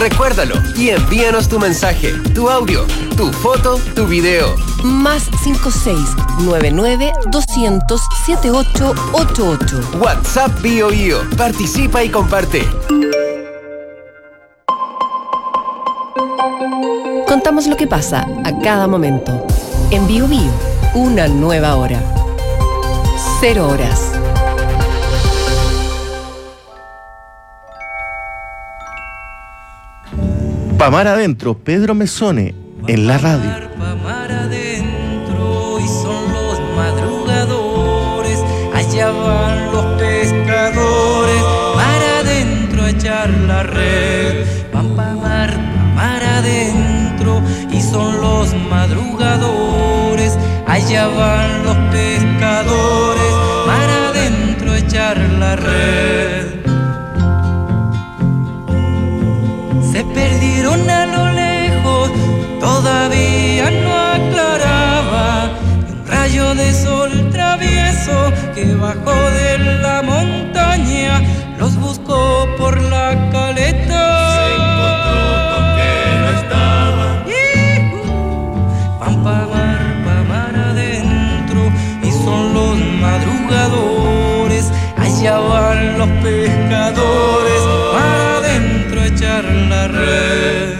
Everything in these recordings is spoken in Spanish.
Recuérdalo y envíanos tu mensaje, tu audio, tu foto, tu video. Más 56-99-200-7888. WhatsApp BioBio. Participa y comparte. Contamos lo que pasa a cada momento. En BioBio, una nueva hora. 0 horas. Pamar Adentro, Pedro Mesone, en la radio. Pamar adentro y son los madrugadores, allá van los pescadores, mar adentro a echar la red. Van pamar adentro y son los madrugadores, allá van los pescadores, mar adentro a echar la red. Se perdieron a lo lejos, todavía no aclaraba, un rayo de sol travieso que bajó de la montaña, los buscó por la caleta. Se encontró con que no estaba. Van pamar adentro y son los madrugadores, allá van los pescadores, mar adentro a echar la red.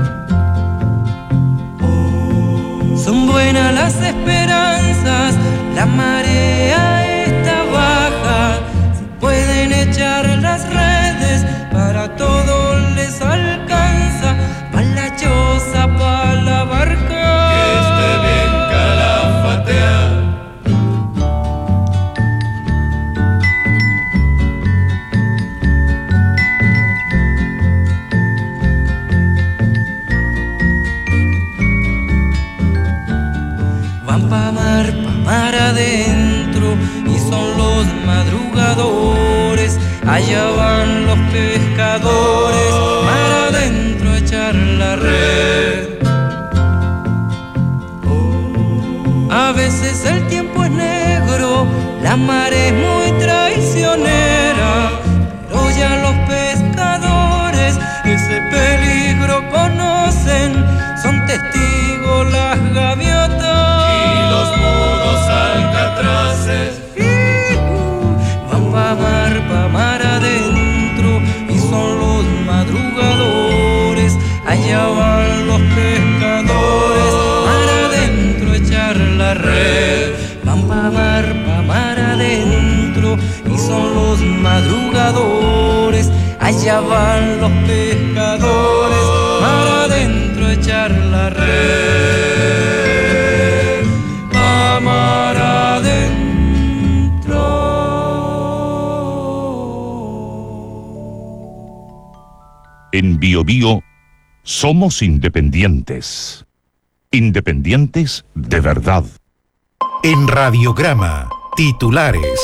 Son buenas las esperanzas, la marea está baja, se pueden echar las redes, para todo les alcanza, pa' la choza, pa' la barca, que esté bien calafatea. Van pamar adentro y son los madrugadores, allá van los pescadores, mar adentro a echar la red. A veces el tiempo es negro, la mar es muy traicionera, pero ya los pescadores ese peligro conocen, son testigos las gaviotas y los mudos alcatraces. Van pamar adentro y son los madrugadores, allá van los pescadores, mar adentro a echar la red. Van pamar adentro y son los madrugadores, allá van los pescadores, mar adentro a echar la red. Pamar adentro. En BioBio somos independientes. Independientes de verdad. En Radiograma, titulares.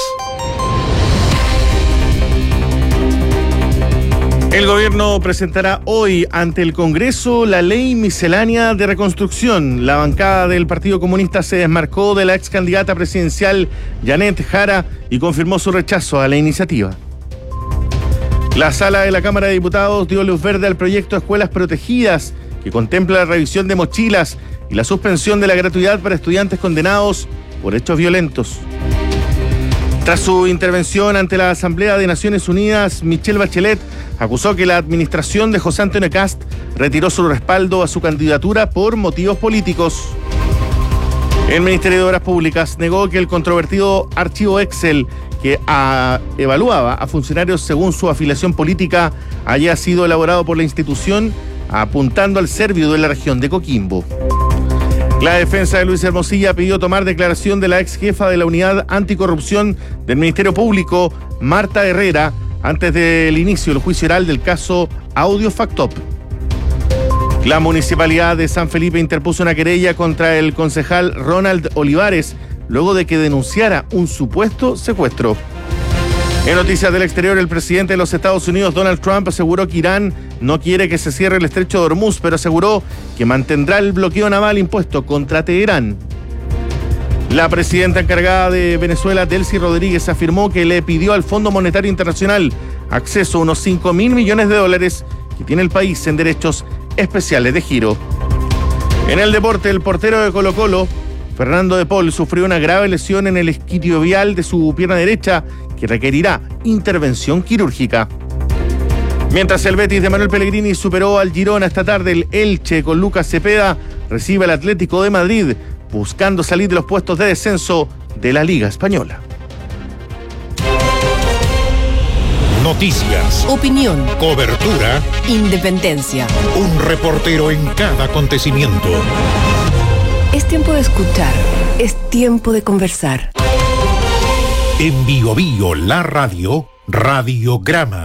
El gobierno presentará hoy ante el Congreso la ley miscelánea de reconstrucción. La bancada del Partido Comunista se desmarcó de la ex candidata presidencial Janet Jara y confirmó su rechazo a la iniciativa. La sala de la Cámara de Diputados dio luz verde al proyecto Escuelas Protegidas, que contempla la revisión de mochilas y la suspensión de la gratuidad para estudiantes condenados por hechos violentos. Tras su intervención ante la Asamblea de Naciones Unidas, Michelle Bachelet acusó que la administración de José Antonio Kast retiró su respaldo a su candidatura por motivos políticos. El Ministerio de Obras Públicas negó que el controvertido archivo Excel, que evaluaba a funcionarios según su afiliación política, haya sido elaborado por la institución, apuntando al Servio de la región de Coquimbo. La defensa de Luis Hermosilla pidió tomar declaración de la ex jefa de la Unidad Anticorrupción del Ministerio Público, Marta Herrera, antes del inicio del juicio oral del caso Audio Factop. La Municipalidad de San Felipe interpuso una querella contra el concejal Ronald Olivares luego de que denunciara un supuesto secuestro. En noticias del exterior, el presidente de los Estados Unidos, Donald Trump, aseguró que Irán no quiere que se cierre el estrecho de Hormuz, pero aseguró que mantendrá el bloqueo naval impuesto contra Teherán. La presidenta encargada de Venezuela, Delcy Rodríguez, afirmó que le pidió al Fondo Monetario Internacional acceso a unos $5.000 millones que tiene el país en derechos especiales de giro. En el deporte, el portero de Colo-Colo, Fernando de Paul, sufrió una grave lesión en el isquiotibial de su pierna derecha que requerirá intervención quirúrgica. Mientras el Betis de Manuel Pellegrini superó al Girona esta tarde, el Elche con Lucas Cepeda recibe al Atlético de Madrid buscando salir de los puestos de descenso de la Liga Española. Noticias, Opinión, cobertura, independencia. un reportero en cada acontecimiento. Es tiempo de escuchar, es tiempo de conversar. En Bio Bio, la radio, Radiograma.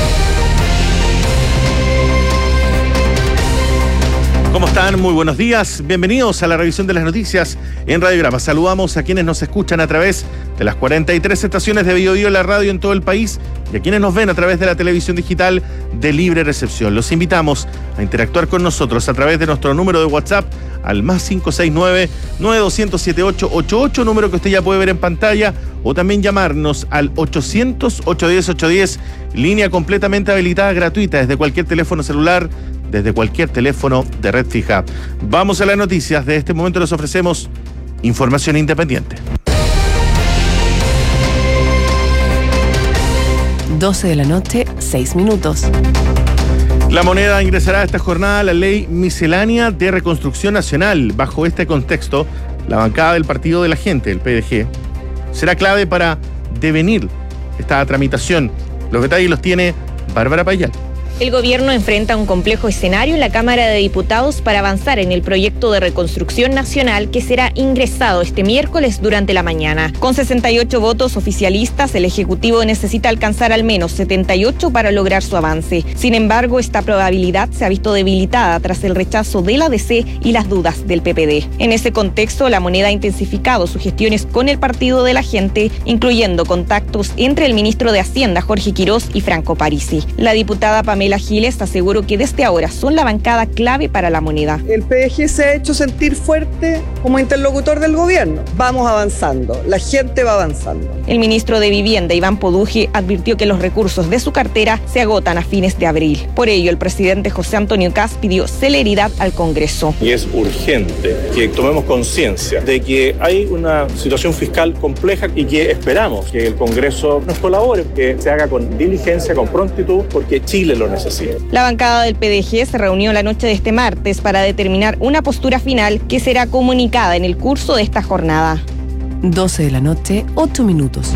¿Cómo están? Muy buenos días. Bienvenidos a la revisión de las noticias en Radiograma. Saludamos a quienes nos escuchan a través de las 43 estaciones de Bio Bio, la radio en todo el país, y a quienes nos ven a través de la televisión digital de libre recepción. Los invitamos a interactuar con nosotros a través de nuestro número de WhatsApp al más 569-9200-7888, número que usted ya puede ver en pantalla, o también llamarnos al 800-810-810, línea completamente habilitada, gratuita, desde cualquier teléfono celular, desde cualquier teléfono de red fija. Vamos a las noticias. De este momento les ofrecemos información independiente. 12 de la noche, 6 minutos. La Moneda ingresará esta jornada a la Ley Miscelánea de Reconstrucción Nacional. Bajo este contexto, la bancada del Partido de la Gente, el PDG, será clave para devenir esta tramitación. Los detalles los tiene Bárbara Payal. El gobierno enfrenta un complejo escenario en la Cámara de Diputados para avanzar en el proyecto de reconstrucción nacional que será ingresado este miércoles durante la mañana. Con 68 votos oficialistas, el Ejecutivo necesita alcanzar al menos 78 para lograr su avance. Sin embargo, esta probabilidad se ha visto debilitada tras el rechazo de la DC y las dudas del PPD. En ese contexto, la Moneda ha intensificado sus gestiones con el Partido de la Gente, incluyendo contactos entre el ministro de Hacienda, Jorge Quirós, y Franco Parisi. La diputada Pamela Giles aseguró que desde ahora son la bancada clave para la Moneda. El PDG se ha hecho sentir fuerte como interlocutor del gobierno. Vamos avanzando, la gente va avanzando. El ministro de Vivienda, Iván Poduje, advirtió que los recursos de su cartera se agotan a fines de abril. Por ello, el presidente José Antonio Kast pidió celeridad al Congreso. Y es urgente que tomemos conciencia de que hay una situación fiscal compleja y que esperamos que el Congreso nos colabore, que se haga con diligencia, con prontitud, porque Chile lo necesita. La bancada del PDG se reunió la noche de este martes para determinar una postura final que será comunicada en el curso de esta jornada. 12 de la noche, 8 minutos.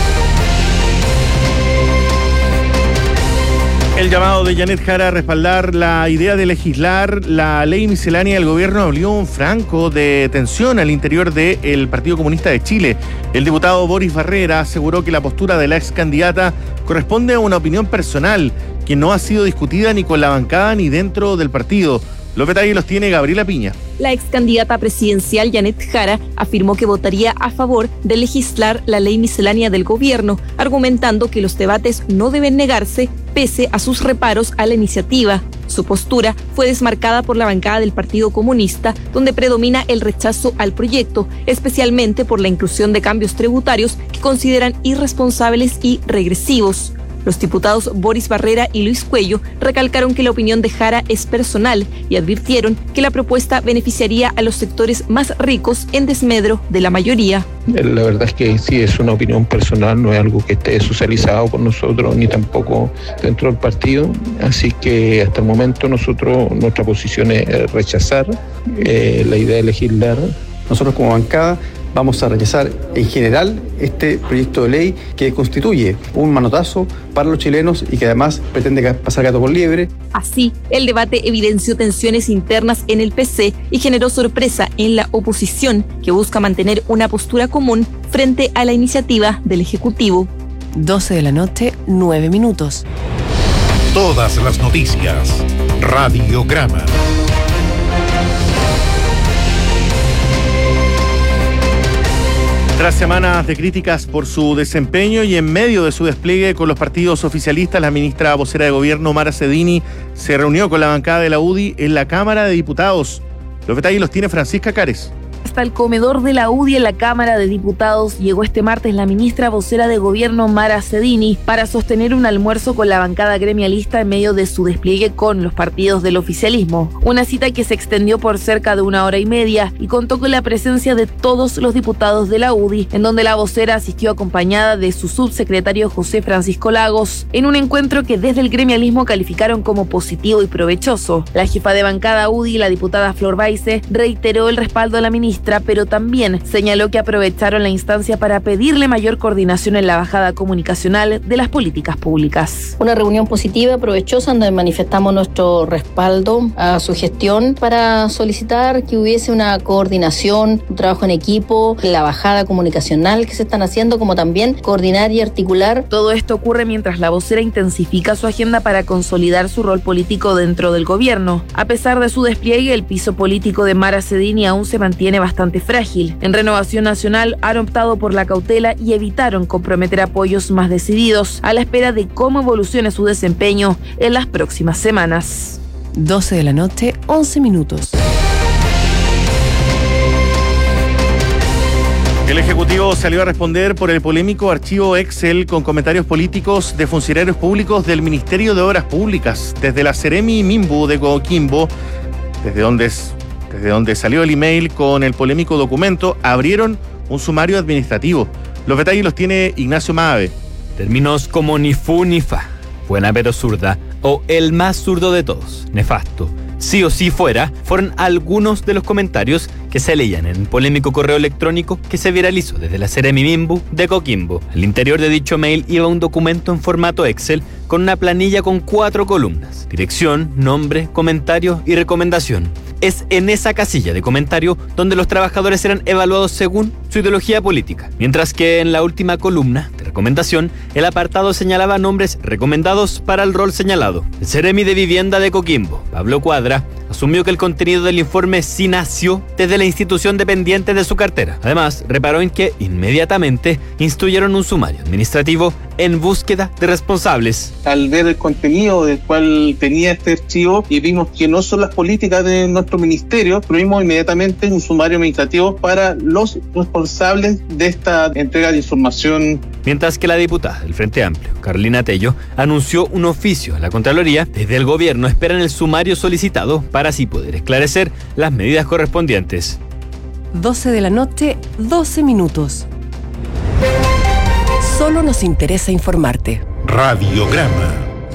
El llamado de Janet Jara a respaldar la idea de legislar la ley miscelánea del gobierno abrió un franco de tensión al interior del Partido Comunista de Chile. El diputado Boris Barrera aseguró que la postura de la ex candidata corresponde a una opinión personal que no ha sido discutida ni con la bancada ni dentro del partido. Los detalles los tiene Gabriela Piña. La ex candidata presidencial Janet Jara afirmó que votaría a favor de legislar la ley miscelánea del gobierno, argumentando que los debates no deben negarse pese a sus reparos a la iniciativa. Su postura fue desmarcada por la bancada del Partido Comunista, donde predomina el rechazo al proyecto, especialmente por la inclusión de cambios tributarios que consideran irresponsables y regresivos. Los diputados Boris Barrera y Luis Cuello recalcaron que la opinión de Jara es personal y advirtieron que la propuesta beneficiaría a los sectores más ricos en desmedro de la mayoría. La verdad es que sí, es una opinión personal, no es algo que esté socializado con nosotros ni tampoco dentro del partido, así que hasta el momento nuestra posición es rechazar la idea de legislar. Nosotros como bancada vamos a rechazar en general este proyecto de ley que constituye un manotazo para los chilenos y que además pretende pasar gato por liebre. Así, el debate evidenció tensiones internas en el PC y generó sorpresa en la oposición, que busca mantener una postura común frente a la iniciativa del Ejecutivo. 12 de la noche, 9 minutos. Todas las noticias. Radiograma. Tras semanas de críticas por su desempeño y en medio de su despliegue con los partidos oficialistas, la ministra vocera de Gobierno, Mara Cedini, se reunió con la bancada de la UDI en la Cámara de Diputados. Los detalles los tiene Francisca Cares. Hasta el comedor de la UDI en la Cámara de Diputados llegó este martes la ministra vocera de Gobierno Mara Cedini para sostener un almuerzo con la bancada gremialista en medio de su despliegue con los partidos del oficialismo. Una cita que se extendió por cerca de 1 hora y media y contó con la presencia de todos los diputados de la UDI, en donde la vocera asistió acompañada de su subsecretario José Francisco Lagos, en un encuentro que desde el gremialismo calificaron como positivo y provechoso. La jefa de bancada UDI, la diputada Flor Baize, reiteró el respaldo a la ministra, pero también señaló que aprovecharon la instancia para pedirle mayor coordinación en la bajada comunicacional de las políticas públicas. Una reunión positiva, provechosa, donde manifestamos nuestro respaldo a su gestión para solicitar que hubiese una coordinación, un trabajo en equipo, la bajada comunicacional que se están haciendo, como también coordinar y articular. Todo esto ocurre mientras la vocera intensifica su agenda para consolidar su rol político dentro del gobierno. A pesar de su despliegue, el piso político de Mara Cedini aún se mantiene bastante frágil. En Renovación Nacional han optado por la cautela y evitaron comprometer apoyos más decididos, a la espera de cómo evolucione su desempeño en las próximas semanas. 12 de la noche, 11 minutos. El Ejecutivo salió a responder por el polémico archivo Excel con comentarios políticos de funcionarios públicos del Ministerio de Obras Públicas, desde la Seremi Mimbu de Coquimbo, desde donde salió el email con el polémico documento, abrieron un sumario administrativo. Los detalles los tiene Ignacio Maave. Términos como ni fu ni fa, buena pero zurda, o el más zurdo de todos, nefasto, sí o sí fuera, fueron algunos de los comentarios que se leían en el polémico correo electrónico que se viralizó desde la Seremi Mimbu de Coquimbo. Al interior de dicho mail iba un documento en formato Excel con una planilla con 4 columnas: dirección, nombre, comentario y recomendación. Es en esa casilla de comentario donde los trabajadores eran evaluados según su ideología política, mientras que en la última columna de recomendación el apartado señalaba nombres recomendados para el rol señalado. El Seremi de Vivienda de Coquimbo, Pablo Cuadra, asumió que el contenido del informe sí nació desde la institución dependiente de su cartera. Además, reparó en que inmediatamente instruyeron un sumario administrativo en búsqueda de responsables. Al ver el contenido del cual tenía este archivo y vimos que no son las políticas de nuestro ministerio, incluimos inmediatamente un sumario administrativo para los responsables de esta entrega de información. Mientras que la diputada del Frente Amplio, Carolina Tello, anunció un oficio a la Contraloría, desde el gobierno esperan el sumario solicitado para así poder esclarecer las medidas correspondientes. 12 de la noche, 12 minutos. Solo nos interesa informarte. Radiograma.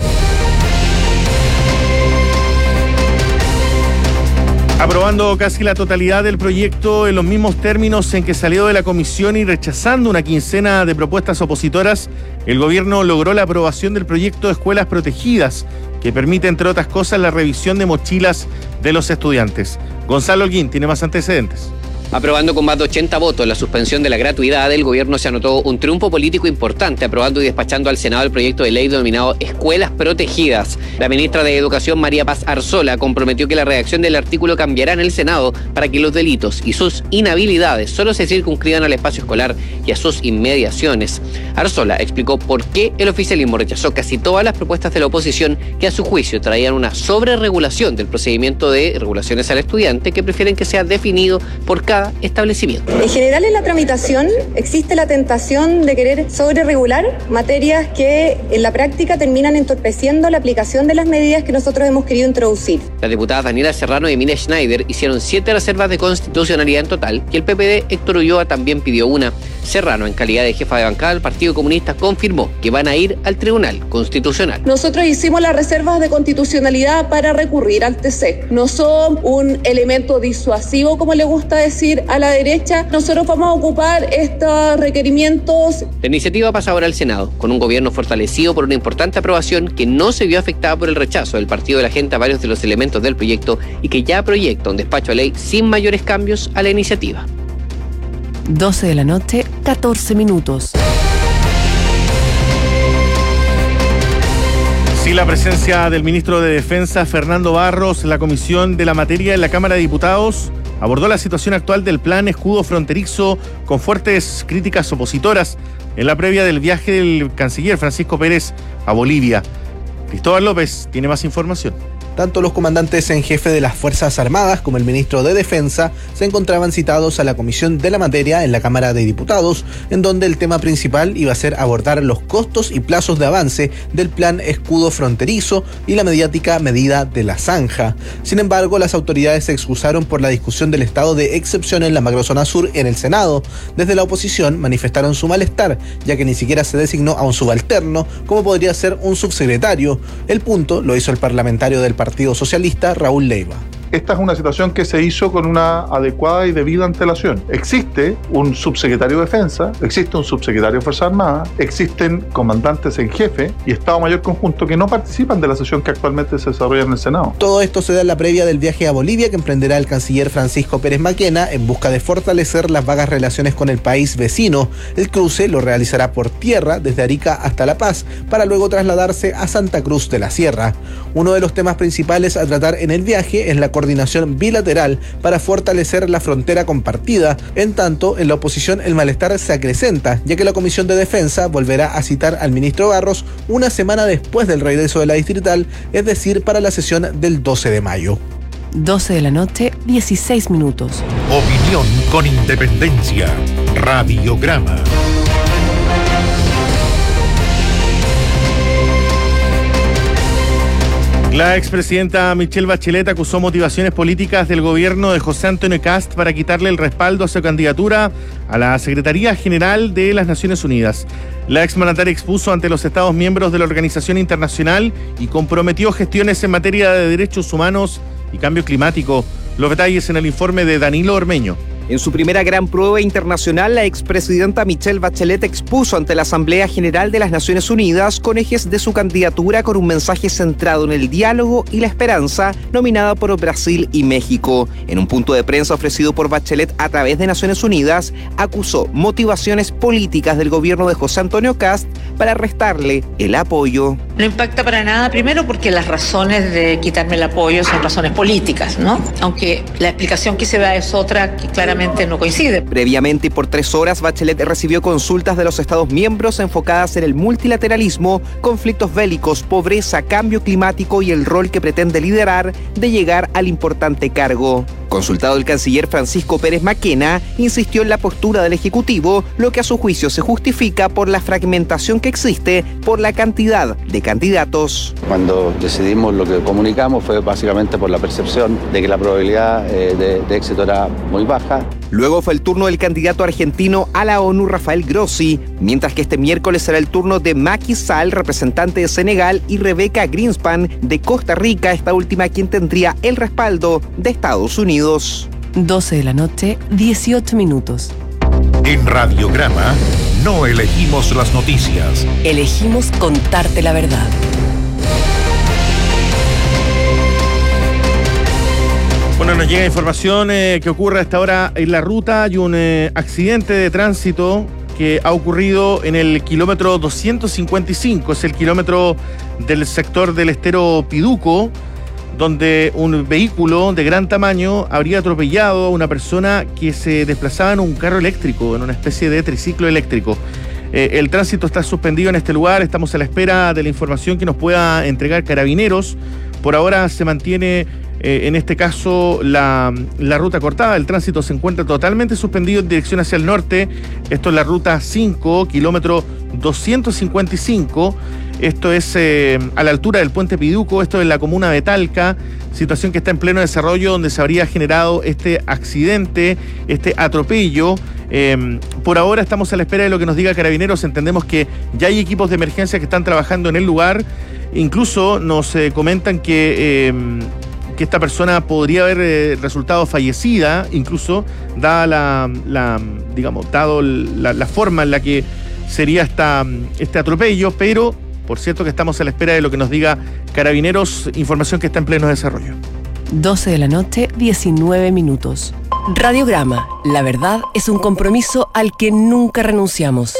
Aprobando casi la totalidad del proyecto en los mismos términos en que salió de la comisión y rechazando una quincena de propuestas opositoras, el gobierno logró la aprobación del proyecto de escuelas protegidas, que permite, entre otras cosas, la revisión de mochilas de los estudiantes. Gonzalo Holguín tiene más antecedentes. Aprobando con más de 80 votos la suspensión de la gratuidad, el gobierno se anotó un triunfo político importante, aprobando y despachando al Senado el proyecto de ley denominado Escuelas Protegidas. La ministra de Educación, María Paz Arzola, comprometió que la redacción del artículo cambiará en el Senado para que los delitos y sus inhabilidades solo se circunscriban al espacio escolar y a sus inmediaciones. Arzola explicó por qué el oficialismo rechazó casi todas las propuestas de la oposición que a su juicio traían una sobreregulación del procedimiento de regulaciones al estudiante, que prefieren que sea definido por cada establecimiento. En general, en la tramitación existe la tentación de querer sobreregular materias que en la práctica terminan entorpeciendo la aplicación de las medidas que nosotros hemos querido introducir. Las diputadas Daniela Serrano y Emilia Schneider hicieron 7 reservas de constitucionalidad en total, y el PPD Héctor Ulloa también pidió una. Serrano, en calidad de jefa de bancada del Partido Comunista, confirmó que van a ir al Tribunal Constitucional. Nosotros hicimos las reservas de constitucionalidad para recurrir al TC. No son un elemento disuasivo, como le gusta decir a la derecha. Nosotros vamos a ocupar estos requerimientos. La iniciativa pasa ahora al Senado, con un gobierno fortalecido por una importante aprobación que no se vio afectada por el rechazo del Partido de la Gente a varios de los elementos del proyecto y que ya proyecta un despacho de ley sin mayores cambios a la iniciativa. 12 de la noche, 14 minutos. Sin la presencia del ministro de Defensa, Fernando Barros, la comisión de la materia en la Cámara de Diputados abordó la situación actual del plan escudo fronterizo con fuertes críticas opositoras en la previa del viaje del canciller Francisco Pérez a Bolivia. Cristóbal López tiene más información. Tanto los comandantes en jefe de las Fuerzas Armadas como el ministro de Defensa se encontraban citados a la comisión de la materia en la Cámara de Diputados, en donde el tema principal iba a ser abordar los costos y plazos de avance del plan escudo fronterizo y la mediática medida de la zanja. Sin embargo, las autoridades se excusaron por la discusión del estado de excepción en la macrozona sur en el Senado. Desde la oposición manifestaron su malestar, ya que ni siquiera se designó a un subalterno, como podría ser un subsecretario. El punto lo hizo el parlamentario del Partido Socialista, Raúl Leiva. Esta es una situación que se hizo con una adecuada y debida antelación. Existe un subsecretario de Defensa, existe un subsecretario de Fuerzas Armadas, existen comandantes en jefe y Estado Mayor Conjunto que no participan de la sesión que actualmente se desarrolla en el Senado. Todo esto se da en la previa del viaje a Bolivia que emprenderá el canciller Francisco Pérez Maquena en busca de fortalecer las vagas relaciones con el país vecino. El cruce lo realizará por tierra desde Arica hasta La Paz, para luego trasladarse a Santa Cruz de la Sierra. Uno de los temas principales a tratar en el viaje es la coordinación bilateral para fortalecer la frontera compartida. En tanto, en la oposición el malestar se acrecenta, ya que la Comisión de Defensa volverá a citar al ministro Barros una semana después del regreso de la distrital, es decir, para la sesión del 12 de mayo. 12 de la noche, 16 minutos. Opinión con independencia. Radiograma. La expresidenta Michelle Bachelet acusó motivaciones políticas del gobierno de José Antonio Kast para quitarle el respaldo a su candidatura a la Secretaría General de las Naciones Unidas. La exmandataria expuso ante los Estados miembros de la organización internacional y comprometió gestiones en materia de derechos humanos y cambio climático. Los detalles en el informe de Danilo Ormeño. En su primera gran prueba internacional, la expresidenta Michelle Bachelet expuso ante la Asamblea General de las Naciones Unidas con ejes de su candidatura con un mensaje centrado en el diálogo y la esperanza, nominada por Brasil y México. En un punto de prensa ofrecido por Bachelet a través de Naciones Unidas, acusó motivaciones políticas del gobierno de José Antonio Kast para restarle el apoyo. No impacta para nada, primero porque las razones de quitarme el apoyo son razones políticas, ¿no? Aunque la explicación que se da es otra que claramente no coincide. Previamente y por 3 horas, Bachelet recibió consultas de los Estados miembros enfocadas en el multilateralismo, conflictos bélicos, pobreza, cambio climático y el rol que pretende liderar de llegar al importante cargo. Consultado el canciller Francisco Pérez Maquena, insistió en la postura del Ejecutivo, lo que a su juicio se justifica por la fragmentación que existe por la cantidad de candidatos. Cuando decidimos lo que comunicamos fue básicamente por la percepción de que la probabilidad de éxito era muy baja. Luego fue el turno del candidato argentino a la ONU, Rafael Grossi, mientras que este miércoles será el turno de Macky Sall, representante de Senegal, y Rebecca Greenspan de Costa Rica, esta última quien tendría el respaldo de Estados Unidos. 12 de la noche, 18 minutos. En Radiograma no elegimos las noticias. Elegimos contarte la verdad. Bueno, nos llega información que ocurre a esta hora en la ruta. Hay un accidente de tránsito que ha ocurrido en el kilómetro 255. Es el kilómetro del sector del estero Piduco, donde un vehículo de gran tamaño habría atropellado a una persona que se desplazaba en un carro eléctrico, en una especie de triciclo eléctrico. El tránsito está suspendido en este lugar. Estamos a la espera de la información que nos pueda entregar Carabineros. Por ahora se mantiene en este caso la ruta cortada. El tránsito se encuentra totalmente suspendido en dirección hacia el norte. Esto es la ruta 5, kilómetro 255. Esto es a la altura del puente Piduco. Esto es en la comuna de Talca. Situación que está en pleno desarrollo, donde se habría generado este accidente, este atropello. Por ahora estamos a la espera de lo que nos diga Carabineros. Entendemos que ya hay equipos de emergencia que están trabajando en el lugar. Incluso nos comentan que esta persona podría haber resultado fallecida, incluso dada la forma en la que sería este atropello, pero por cierto que estamos a la espera de lo que nos diga Carabineros, información que está en pleno desarrollo. 12 de la noche, 19 minutos. Radiograma, la verdad es un compromiso al que nunca renunciamos.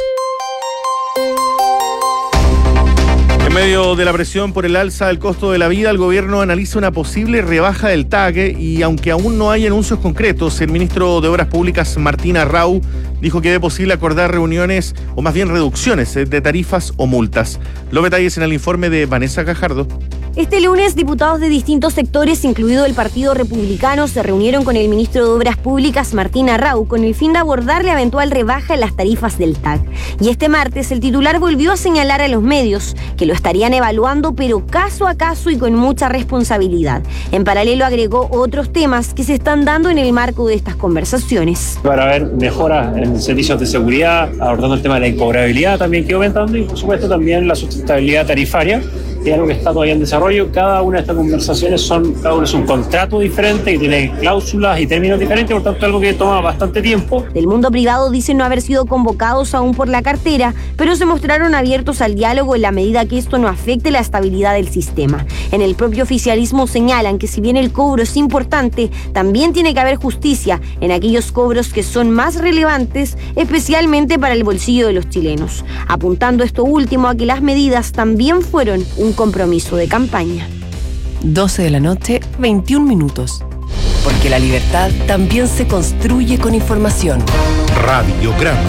En medio de la presión por el alza del costo de la vida, el gobierno analiza una posible rebaja del TAG y aunque aún no hay anuncios concretos, el ministro de Obras Públicas, Martín Arrau, dijo que es posible acordar reuniones o más bien reducciones de tarifas o multas. Los detalles en el informe de Vanessa Gajardo. Este lunes, diputados de distintos sectores, incluido el Partido Republicano, se reunieron con el ministro de Obras Públicas, Martín Arrau, con el fin de abordar la eventual rebaja en las tarifas del TAC. Y este martes, el titular volvió a señalar a los medios que lo estarían evaluando, pero caso a caso y con mucha responsabilidad. En paralelo, agregó otros temas que se están dando en el marco de estas conversaciones. Para ver mejoras en servicios de seguridad, abordando el tema de la incobrabilidad también que aumentando y, por supuesto, también la sustentabilidad tarifaria, que es algo que está todavía en desarrollo. Cada una de estas conversaciones cada uno es un contrato diferente, que tiene cláusulas y términos diferentes, por tanto algo que toma bastante tiempo. Del mundo privado dicen no haber sido convocados aún por la cartera, pero se mostraron abiertos al diálogo en la medida que esto no afecte la estabilidad del sistema. En el propio oficialismo señalan que si bien el cobro es importante, también tiene que haber justicia en aquellos cobros que son más relevantes, especialmente para el bolsillo de los chilenos, apuntando esto último a que las medidas también fueron un compromiso de campaña. 12 de la noche, 21 minutos. Porque la libertad también se construye con información. Radiograma.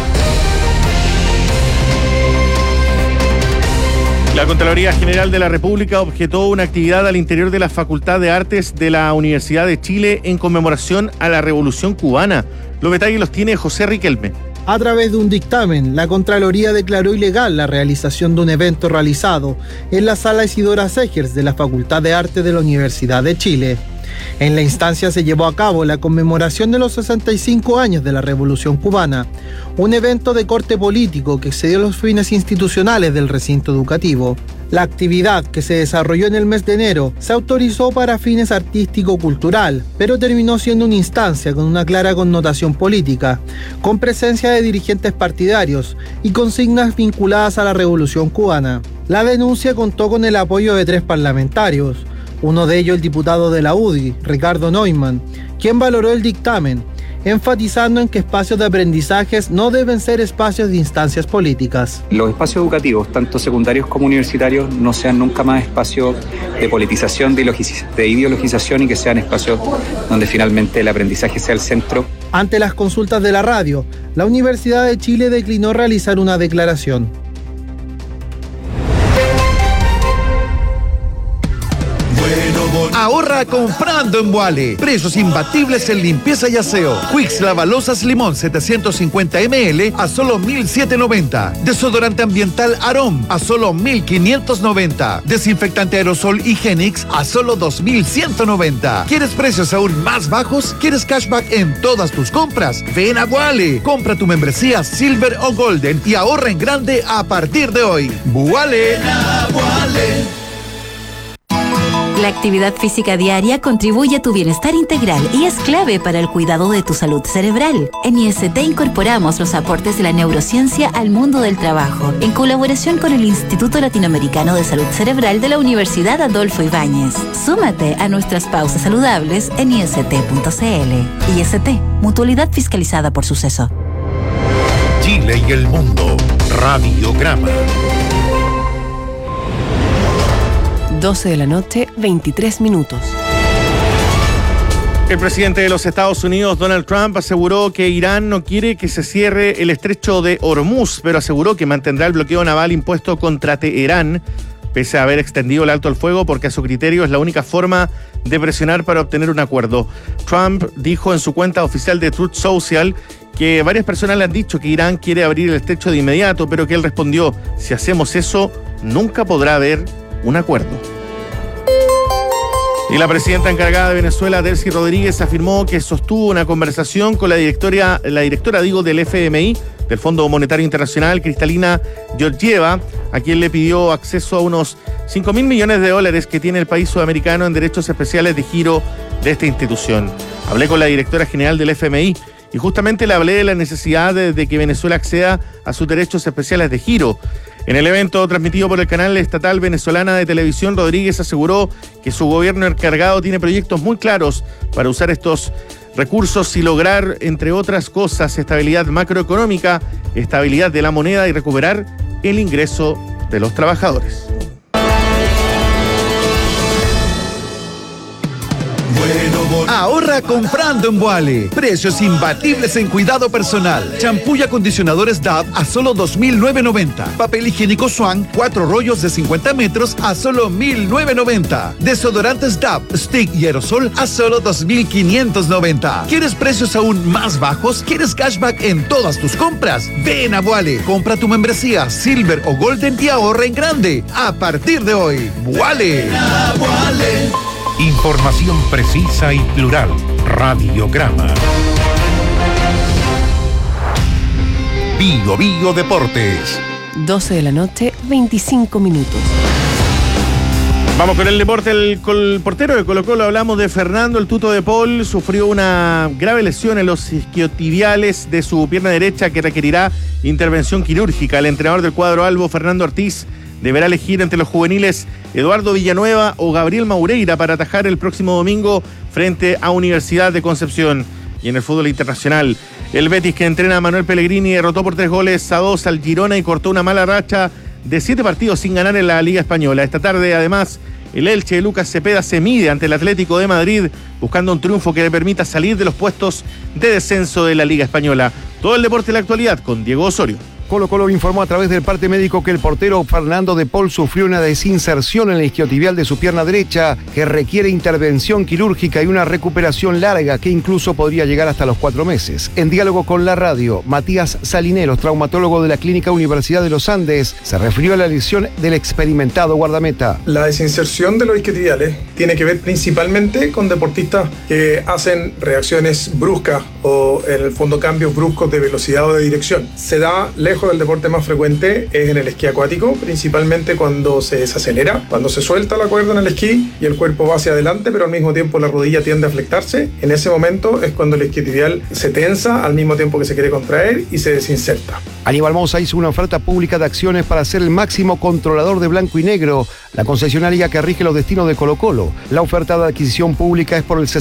La Contraloría General de la República objetó una actividad al interior de la Facultad de Artes de la Universidad de Chile en conmemoración a la Revolución Cubana. Los detalles los tiene José Riquelme. A través de un dictamen, la Contraloría declaró ilegal la realización de un evento realizado en la Sala Isidora Segers de la Facultad de Arte de la Universidad de Chile. En la instancia se llevó a cabo la conmemoración de los 65 años de la Revolución Cubana, un evento de corte político que excedió los fines institucionales del recinto educativo. La actividad, que se desarrolló en el mes de enero, se autorizó para fines artístico-cultural, pero terminó siendo una instancia con una clara connotación política, con presencia de dirigentes partidarios y consignas vinculadas a la Revolución Cubana. La denuncia contó con el apoyo de 3 parlamentarios, uno de ellos el diputado de la UDI, Ricardo Neumann, quien valoró el dictamen, enfatizando en que espacios de aprendizajes no deben ser espacios de instancias políticas. Los espacios educativos, tanto secundarios como universitarios, no sean nunca más espacios de politización, de ideologización, y que sean espacios donde finalmente el aprendizaje sea el centro. Ante las consultas de la radio, la Universidad de Chile declinó realizar una declaración. Ahorra comprando en Vuale. Precios imbatibles en limpieza y aseo. Quicks Lavalosas Limón 750 ml a solo 1.790. Desodorante ambiental Arom a solo 1.590. Desinfectante aerosol Higienix a solo 2.190. ¿Quieres precios aún más bajos? ¿Quieres cashback en todas tus compras? Ven a Vuale. Compra tu membresía Silver o Golden y ahorra en grande a partir de hoy. Vuale. La actividad física diaria contribuye a tu bienestar integral y es clave para el cuidado de tu salud cerebral. En IST incorporamos los aportes de la neurociencia al mundo del trabajo, en colaboración con el Instituto Latinoamericano de Salud Cerebral de la Universidad Adolfo Ibáñez. Súmate a nuestras pausas saludables en ist.cl. IST, mutualidad fiscalizada por Suceso. Chile y el mundo. Radiograma. 12 de la noche, 23 minutos. El presidente de los Estados Unidos, Donald Trump, aseguró que Irán no quiere que se cierre el estrecho de Hormuz, pero aseguró que mantendrá el bloqueo naval impuesto contra Teherán, pese a haber extendido el alto al fuego, porque a su criterio es la única forma de presionar para obtener un acuerdo. Trump dijo en su cuenta oficial de Truth Social que varias personas le han dicho que Irán quiere abrir el estrecho de inmediato, pero que él respondió: si hacemos eso, nunca podrá haber un acuerdo. Y la presidenta encargada de Venezuela, Delcy Rodríguez, afirmó que sostuvo una conversación con la directora del FMI, del Fondo Monetario Internacional, Kristalina Georgieva, a quien le pidió acceso a unos $5.000 millones que tiene el país sudamericano en derechos especiales de giro de esta institución. Hablé con la directora general del FMI y justamente le hablé de la necesidad de que Venezuela acceda a sus derechos especiales de giro. En el evento transmitido por el canal estatal venezolana de televisión, Rodríguez aseguró que su gobierno encargado tiene proyectos muy claros para usar estos recursos y lograr, entre otras cosas, estabilidad macroeconómica, estabilidad de la moneda y recuperar el ingreso de los trabajadores. Bueno, Ahorra comprando en Vuale. Precios imbatibles en cuidado personal. Champú y acondicionadores Dove a solo $2,990. Papel higiénico Swan, 4 rollos de 50 metros a solo $1,990. Desodorantes Dove, Stick y Aerosol a solo $2,590. ¿Quieres precios aún más bajos? ¿Quieres cashback en todas tus compras? Ven a Vuale. Compra tu membresía Silver o Golden y ahorra en grande. A partir de hoy, Vuale. Información precisa y plural. Radiograma. Bio Bio Deportes. 12 de la noche, 25 minutos. Vamos con el deporte. El portero de Colo-Colo, hablamos de Fernando el Tuto de Paul, sufrió una grave lesión en los isquiotibiales de su pierna derecha que requerirá intervención quirúrgica. El entrenador del cuadro albo, Fernando Ortiz, deberá elegir entre los juveniles Eduardo Villanueva o Gabriel Maureira para atajar el próximo domingo frente a Universidad de Concepción. Y en el fútbol internacional, el Betis, que entrena a Manuel Pellegrini, derrotó por 3-2 al Girona y cortó una mala racha de 7 partidos sin ganar en la Liga Española. Esta tarde, además, el Elche de Lucas Cepeda se mide ante el Atlético de Madrid, buscando un triunfo que le permita salir de los puestos de descenso de la Liga Española. Todo el deporte de la actualidad con Diego Osorio. Colo-Colo informó a través del parte médico que el portero Fernando de Paul sufrió una desinserción en el isquiotibial de su pierna derecha que requiere intervención quirúrgica y una recuperación larga que incluso podría llegar hasta los 4 meses. En diálogo con la radio, Matías Salineros, traumatólogo de la Clínica Universidad de los Andes, se refirió a la lesión del experimentado guardameta. La desinserción de los isquiotibiales tiene que ver principalmente con deportistas que hacen reacciones bruscas o en el fondo cambios bruscos de velocidad o de dirección. Se da lejos del deporte más frecuente es en el esquí acuático, principalmente cuando se desacelera, cuando se suelta la cuerda en el esquí y el cuerpo va hacia adelante, pero al mismo tiempo la rodilla tiende a flectarse. En ese momento es cuando el isquiotibial se tensa al mismo tiempo que se quiere contraer y se desinserta. Aníbal Mosa hizo una oferta pública de acciones para ser el máximo controlador de blanco y negro, la concesionaria que rige los destinos de Colo-Colo. La oferta de adquisición pública es por el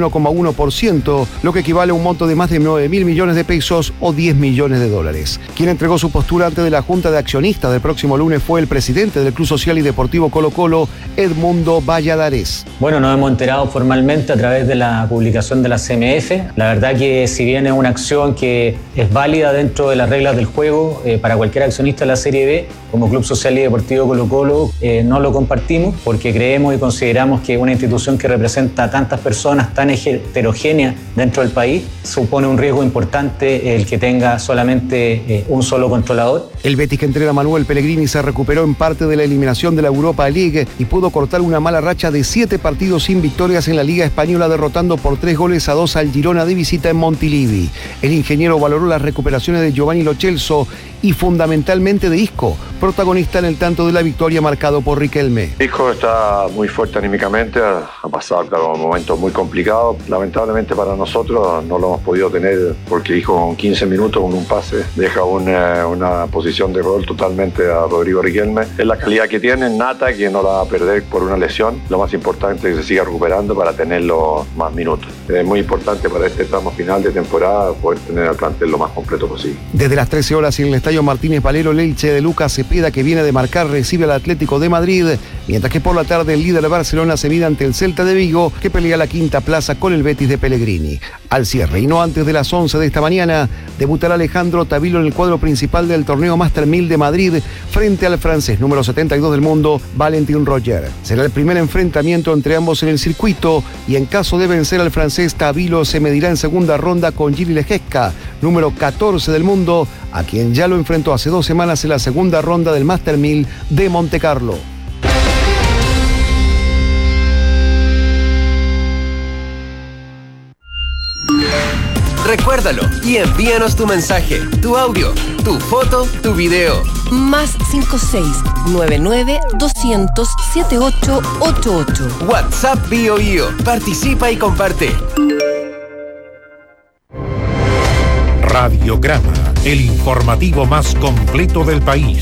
61,1%, lo que equivale a un monto de más de 9.000 millones de pesos o $10 millones. Quien entregó su postura ante de la Junta de Accionistas del próximo lunes fue el presidente del Club Social y Deportivo Colo-Colo, Edmundo Valladares. Bueno, nos hemos enterado formalmente a través de la publicación de la CMF. La verdad que si bien es una acción que es válida dentro de las reglas del juego para cualquier accionista de la Serie B, como Club Social y Deportivo Colo-Colo no lo compartimos porque creemos y consideramos que una institución que representa a tantas personas tan heterogéneas dentro del país supone un riesgo importante el que tenga solamente un solo controlador. El Betis, que entrena a Manuel Pellegrini, se recuperó en parte de la eliminación de la Europa League y pudo cortar una mala racha de 7 partidos sin victorias en la Liga Española, derrotando por 3-2 al Girona de visita en Montilivi. El ingeniero valoró las recuperaciones de Giovanni Lo Celso y fundamentalmente de Isco, protagonista en el tanto de la victoria marcado por Riquelme. Isco está muy fuerte anímicamente, ha pasado claro, momentos muy complicados. Lamentablemente para nosotros no lo hemos podido tener porque Isco con 15 minutos con un pase deja una posición de gol totalmente a Rodrigo Riquelme. Es la calidad que tiene, nata, que no la va a perder por una lesión. Lo más importante es que se siga recuperando para tenerlo más minutos. Es muy importante para este tramo final de temporada poder tener al plantel lo más completo posible. Desde las 13 horas en el Estadio Martínez Valero, el Elche de Lucas Cepeda, que viene de marcar, recibe al Atlético de Madrid, mientras que por la tarde el líder de Barcelona se mide ante el Celta de Vigo, que pelea la quinta plaza con el Betis de Pellegrini. Al cierre, y no antes de las 11 de esta mañana, debutará Alejandro Tavilo en el cuadro principal del torneo Master 1000 de Madrid frente al francés número 72 del mundo, Valentin Roger. Será el primer enfrentamiento entre ambos en el circuito y en caso de vencer al francés, Tavilo se medirá en segunda ronda con Giri Lejeska, número 14 del mundo, a quien ya lo enfrentó hace 2 semanas en la segunda ronda del Master 1000 de Montecarlo. Recuérdalo y envíanos tu mensaje, tu audio, tu foto, tu video. Más 56-99-200-7888. WhatsApp Bio Bio. Participa y comparte. Radiograma, el informativo más completo del país.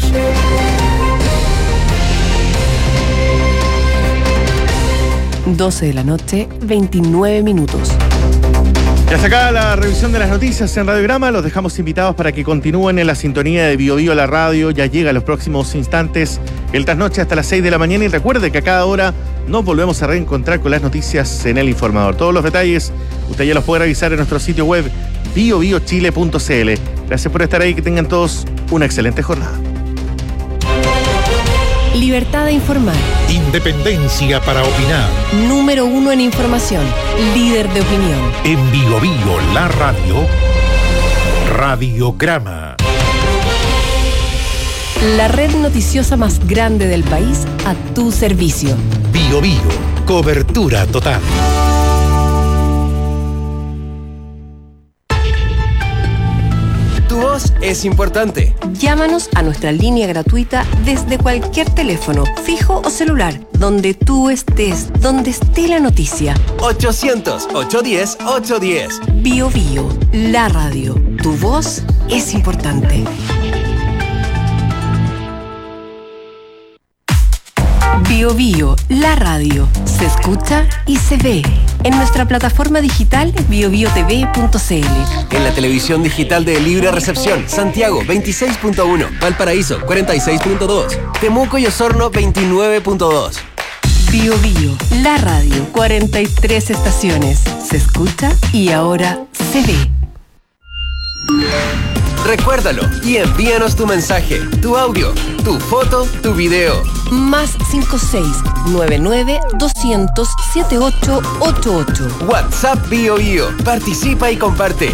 Doce de la noche, 29 minutos. Y hasta acá la revisión de las noticias en Radiograma. Los dejamos invitados para que continúen en la sintonía de Bio Bio la radio. Ya llega en los próximos instantes el trasnoche hasta las 6 de la mañana. Y recuerde que a cada hora nos volvemos a reencontrar con las noticias en El Informador. Todos los detalles usted ya los puede revisar en nuestro sitio web biobiochile.cl. Gracias por estar ahí, que tengan todos una excelente jornada. Libertad de informar. Independencia para opinar. Número 1 en información. Líder de opinión. En Bio Bio, la radio. Radiograma. La red noticiosa más grande del país a tu servicio. Bio Bio, cobertura total. Tu voz es importante. Llámanos a nuestra línea gratuita desde cualquier teléfono, fijo o celular, donde tú estés, donde esté la noticia. 800-810-810. Bio Bio, la radio. Tu voz es importante. Bio Bio, la radio. Se escucha y se ve. En nuestra plataforma digital biobiotv.cl. En la televisión digital de Libre Recepción, Santiago 26.1, Valparaíso 46.2, Temuco y Osorno 29.2. Bio Bio, la radio. 43 estaciones. Se escucha y ahora se ve. Recuérdalo y envíanos tu mensaje, tu audio, tu foto, tu video. Más 56-99-200-7888. WhatsApp Bio Bio. Participa y comparte.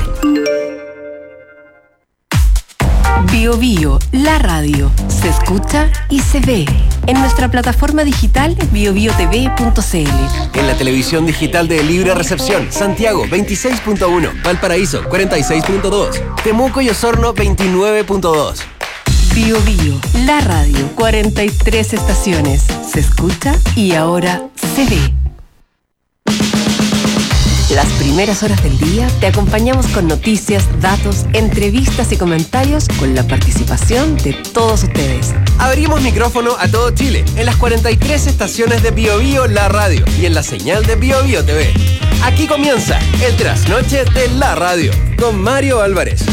Bio Bio, la radio. Se escucha y se ve. En nuestra plataforma digital biobiotv.cl. En la televisión digital de Libre Recepción, Santiago 26.1, Valparaíso 46.2, Temuco y Osorno 29.2. Bio Bio, la radio. 43 estaciones. Se escucha y ahora se ve. Las primeras horas del día te acompañamos con noticias, datos, entrevistas y comentarios con la participación de todos ustedes. Abrimos micrófono a todo Chile en las 43 estaciones de Bio Bio, la radio, y en la señal de Bio Bio TV. Aquí comienza el trasnoche de la radio con Mario Álvarez.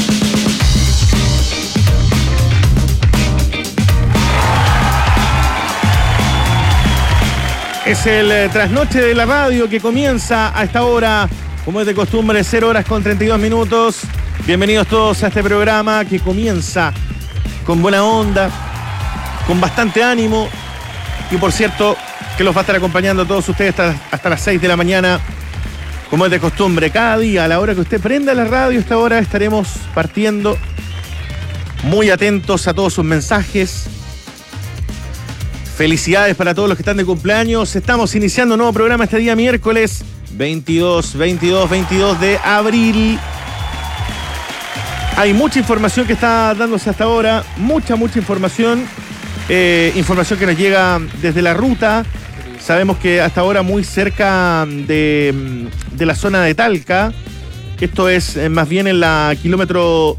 Es el trasnoche de la radio que comienza a esta hora, como es de costumbre, 0 horas con 32 minutos. Bienvenidos todos a este programa que comienza con buena onda, con bastante ánimo y, por cierto, que los va a estar acompañando a todos ustedes hasta las 6 de la mañana, como es de costumbre. Cada día, a la hora que usted prenda la radio, a esta hora estaremos partiendo, muy atentos a todos sus mensajes. Felicidades para todos los que están de cumpleaños. Estamos iniciando un nuevo programa este día miércoles 22 de abril. Hay mucha información que está dándose hasta ahora. Mucha información. Información que nos llega desde la ruta. Sabemos que hasta ahora muy cerca de la zona de Talca. Esto es más bien en la kilómetro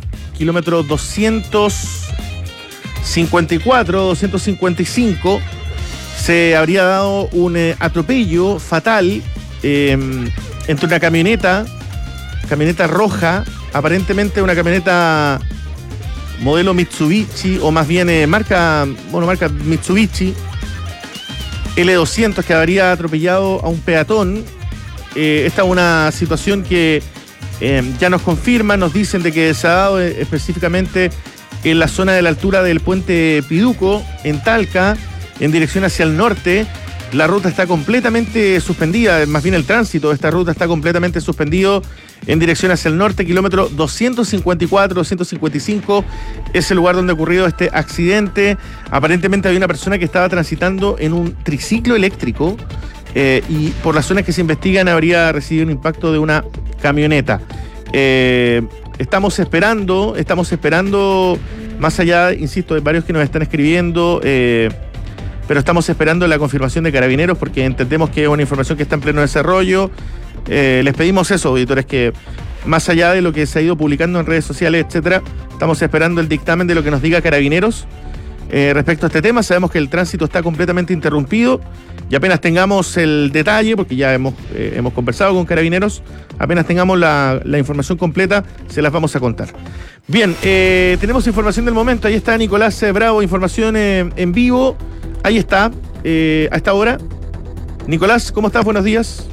255, se habría dado un atropello fatal entre una camioneta roja, aparentemente una camioneta modelo Mitsubishi, o más bien marca Mitsubishi, L200, que habría atropellado a un peatón. Esta es una situación que ya nos confirman, nos dicen de que se ha dado específicamente en la zona de la altura del puente Piduco, en Talca, en dirección hacia el norte. La ruta está completamente suspendida, más bien el tránsito de esta ruta está completamente suspendido en dirección hacia el norte, kilómetro 254-255, es el lugar donde ha ocurrido este accidente. Aparentemente había una persona que estaba transitando en un triciclo eléctrico y por las zonas que se investigan habría recibido un impacto de una camioneta. Estamos esperando, más allá, insisto, de varios que nos están escribiendo, pero estamos esperando la confirmación de Carabineros porque entendemos que es una información que está en pleno desarrollo. Les pedimos eso, auditores, que más allá de lo que se ha ido publicando en redes sociales, etcétera, estamos esperando el dictamen de lo que nos diga Carabineros respecto a este tema. Sabemos que el tránsito está completamente interrumpido y apenas tengamos el detalle, porque ya hemos conversado con Carabineros, apenas tengamos la información completa, se las vamos a contar. Bien, tenemos información del momento. Ahí está Nicolás Bravo, información en vivo. Ahí está, a esta hora. Nicolás, ¿cómo estás? Buenos días.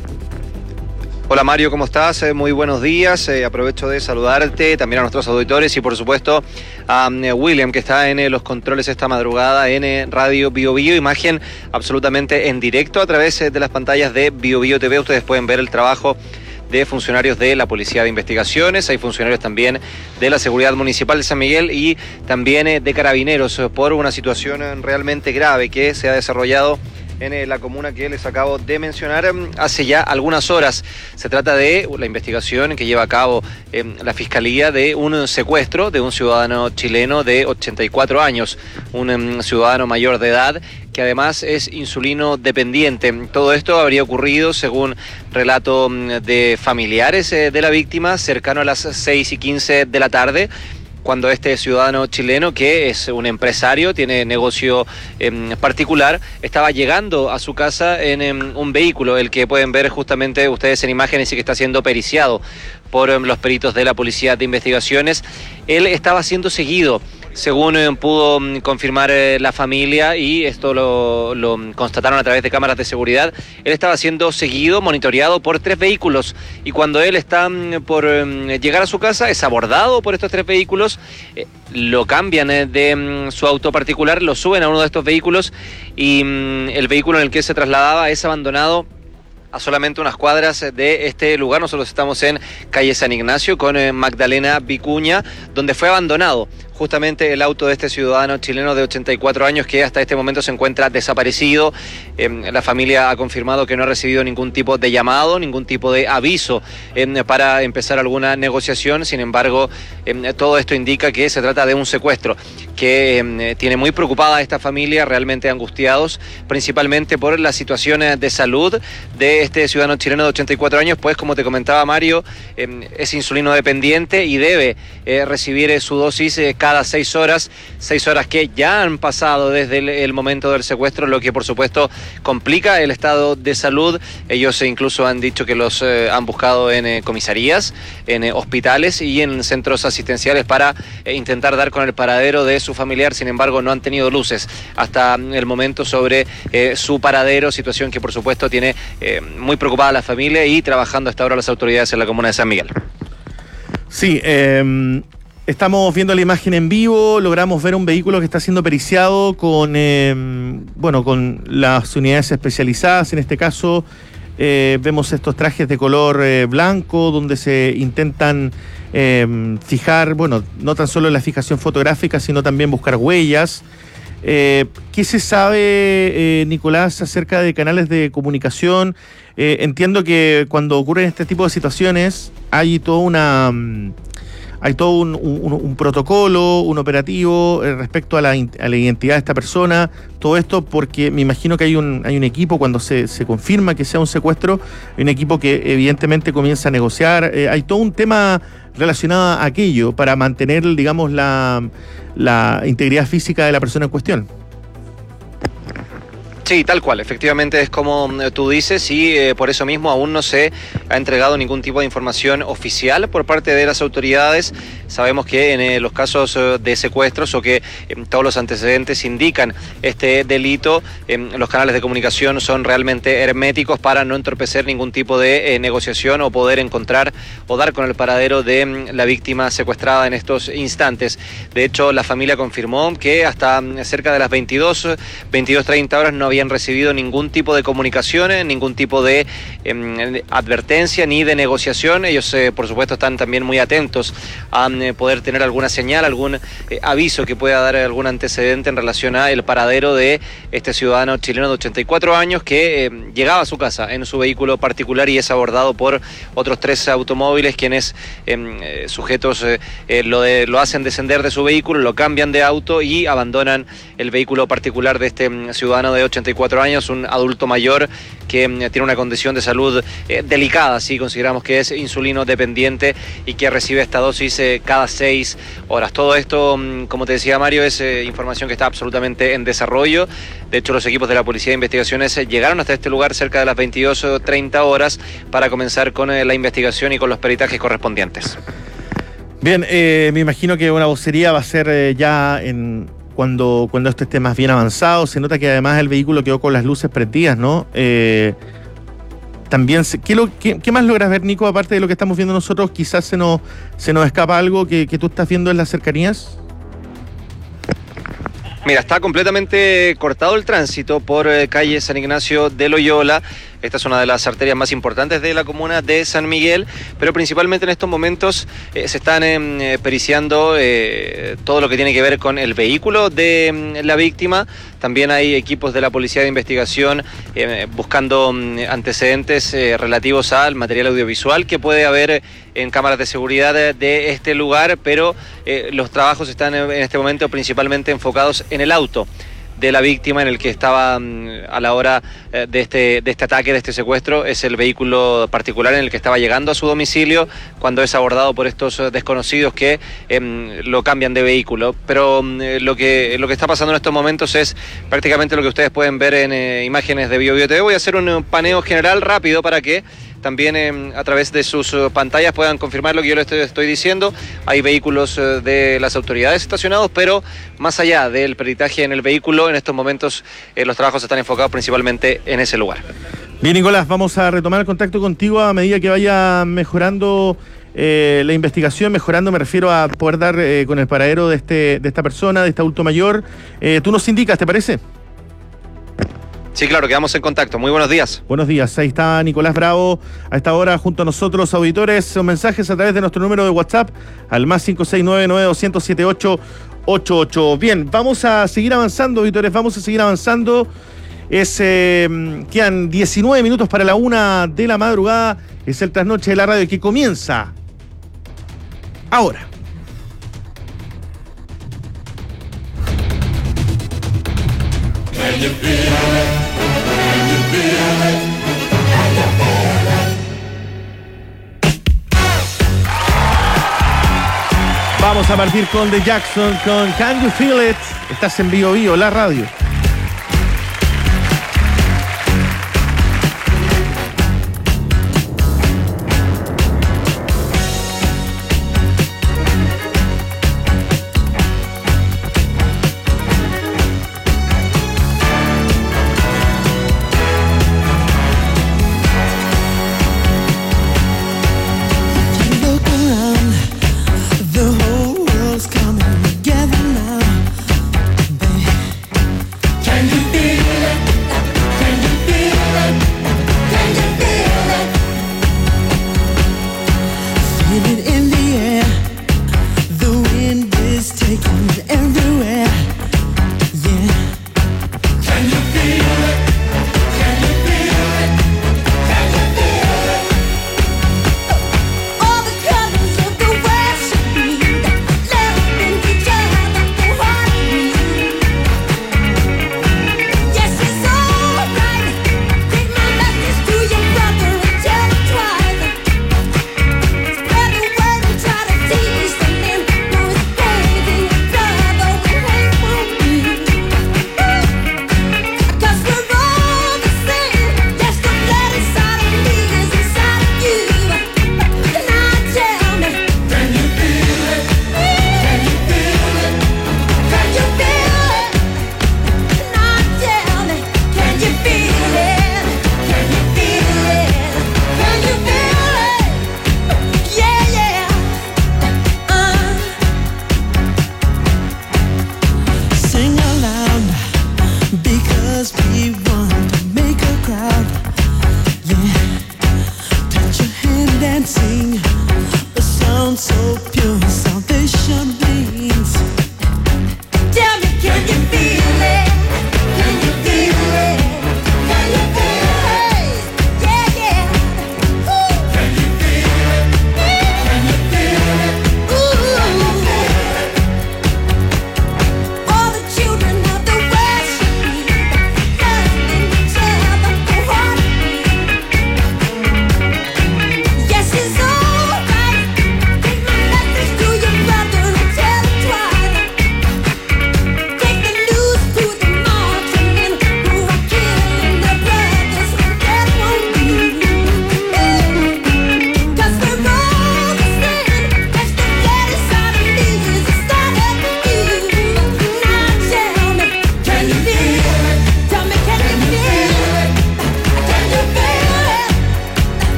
Hola Mario, ¿cómo estás? Muy buenos días. Aprovecho de saludarte, también a nuestros auditores y por supuesto a William, que está en los controles esta madrugada en Radio Bio Bio, imagen absolutamente en directo a través de las pantallas de Bio Bio TV. Ustedes pueden ver el trabajo de funcionarios de la Policía de Investigaciones, hay funcionarios también de la Seguridad Municipal de San Miguel y también de Carabineros por una situación realmente grave que se ha desarrollado en la comuna que les acabo de mencionar hace ya algunas horas. Se trata de la investigación que lleva a cabo la Fiscalía de un secuestro de un ciudadano chileno de 84 años, un ciudadano mayor de edad que además es insulino dependiente. Todo esto habría ocurrido, según relato de familiares de la víctima, cercano a las 6:15 de la tarde, cuando este ciudadano chileno, que es un empresario, tiene negocio particular, estaba llegando a su casa en un vehículo, el que pueden ver justamente ustedes en imágenes y que está siendo periciado por los peritos de la Policía de Investigaciones. Él estaba siendo seguido, según pudo confirmar la familia, y esto lo constataron a través de cámaras de seguridad. Él estaba siendo seguido, monitoreado por 3 vehículos, y cuando él está por llegar a su casa es abordado por estos 3 vehículos, lo cambian de su auto particular, lo suben a uno de estos vehículos y el vehículo en el que se trasladaba es abandonado a solamente unas cuadras de este lugar. Nosotros estamos en calle San Ignacio con Magdalena Vicuña, donde fue abandonado justamente el auto de este ciudadano chileno de 84 años que hasta este momento se encuentra desaparecido. La familia ha confirmado que no ha recibido ningún tipo de llamado, ningún tipo de aviso para empezar alguna negociación. Sin embargo, todo esto indica que se trata de un secuestro que tiene muy preocupada a esta familia, realmente angustiados, principalmente por la situación de salud de este ciudadano chileno de 84 años, pues como te comentaba Mario, es insulino dependiente y debe recibir su dosis cada 6 horas que ya han pasado desde el momento del secuestro, lo que por supuesto complica el estado de salud. Ellos incluso han dicho que los han buscado en comisarías, en hospitales y en centros asistenciales para intentar dar con el paradero de su familiar. Sin embargo, no han tenido luces hasta el momento sobre su paradero, situación que por supuesto tiene muy preocupada a la familia y trabajando hasta ahora las autoridades en la comuna de San Miguel. Sí, estamos viendo la imagen en vivo, logramos ver un vehículo que está siendo periciado con las unidades especializadas. En este caso vemos estos trajes de color blanco donde se intentan fijar, no tan solo la fijación fotográfica, sino también buscar huellas. ¿Qué se sabe, Nicolás, acerca de canales de comunicación? Entiendo que cuando ocurren este tipo de situaciones hay todo un protocolo, un operativo respecto a la identidad de esta persona. Todo esto porque me imagino que hay un equipo cuando se confirma que sea un secuestro, hay un equipo que evidentemente comienza a negociar. Hay todo un tema relacionado a aquello para mantener, digamos, la integridad física de la persona en cuestión. Sí, tal cual, efectivamente es como tú dices y por eso mismo aún no se ha entregado ningún tipo de información oficial por parte de las autoridades. Sabemos que en los casos de secuestros o que todos los antecedentes indican este delito, los canales de comunicación son realmente herméticos para no entorpecer ningún tipo de negociación o poder encontrar o dar con el paradero de la víctima secuestrada en estos instantes. De hecho, la familia confirmó que hasta cerca de las 22:30 horas no habían recibido ningún tipo de comunicación, ningún tipo de advertencia ni de negociación. Ellos, por supuesto, están también muy atentos a poder tener alguna señal, algún aviso que pueda dar algún antecedente en relación a el paradero de este ciudadano chileno de 84 años que llegaba a su casa en su vehículo particular y es abordado por otros 3 automóviles quienes sujetos lo hacen descender de su vehículo, lo cambian de auto y abandonan el vehículo particular de este ciudadano de 84 años, un adulto mayor que tiene una condición de salud delicada, sí, consideramos que es insulino dependiente y que recibe esta dosis cada 6 horas. Todo esto, como te decía Mario, es información que está absolutamente en desarrollo. De hecho, los equipos de la Policía de Investigaciones llegaron hasta este lugar cerca de las 22:30 horas para comenzar con la investigación y con los peritajes correspondientes. Bien, me imagino que una vocería va a ser ya en cuando esto esté más bien avanzado. Se nota que además el vehículo quedó con las luces prendidas, ¿no? También, ¿qué más logras ver, Nico, aparte de lo que estamos viendo nosotros? Quizás se nos escapa algo que tú estás viendo en las cercanías. Mira, está completamente cortado el tránsito por calle San Ignacio de Loyola. Esta es una de las arterias más importantes de la comuna de San Miguel, pero principalmente en estos momentos se están periciando todo lo que tiene que ver con el vehículo de la víctima. También hay equipos de la Policía de Investigación buscando antecedentes relativos al material audiovisual que puede haber en cámaras de seguridad de este lugar, pero los trabajos están en este momento principalmente enfocados en el auto de la víctima, en el que estaba a la hora de este ataque, de este secuestro. Es el vehículo particular en el que estaba llegando a su domicilio cuando es abordado por estos desconocidos que lo cambian de vehículo. Pero lo que está pasando en estos momentos es prácticamente lo que ustedes pueden ver en imágenes de BioBio TV. Voy a hacer un paneo general rápido para que también a través de sus pantallas puedan confirmar lo que yo les estoy diciendo. Hay vehículos de las autoridades estacionados, pero más allá del peritaje en el vehículo, en estos momentos los trabajos están enfocados principalmente en ese lugar. Bien, Nicolás, vamos a retomar el contacto contigo a medida que vaya mejorando la investigación. Mejorando me refiero a poder dar con el paradero de esta persona, de este adulto mayor. Tú nos indicas, ¿te parece? Sí, claro, quedamos en contacto. Muy buenos días. Buenos días. Ahí está Nicolás Bravo a esta hora junto a nosotros, auditores. Son mensajes a través de nuestro número de WhatsApp al más 569-9200-7888. Bien, vamos a seguir avanzando, auditores. Vamos a seguir avanzando. Quedan 19 minutos para la 1 de la madrugada. Es el trasnoche de la radio que comienza ahora. Vamos a partir con The Jackson, con Can You Feel It. Estás en BioBio, la radio.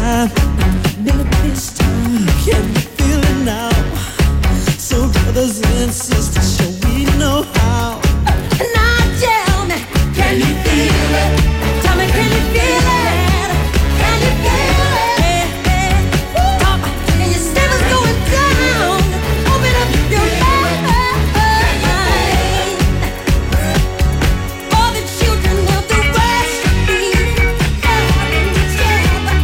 time, maybe this time. Can you feel it now? So brothers and sisters, shall we know how? Now tell me, can you feel it? Tell me, can you feel it? Can you feel it? Can you see what's going down? Open up your mind. All the children of the West need love and each other.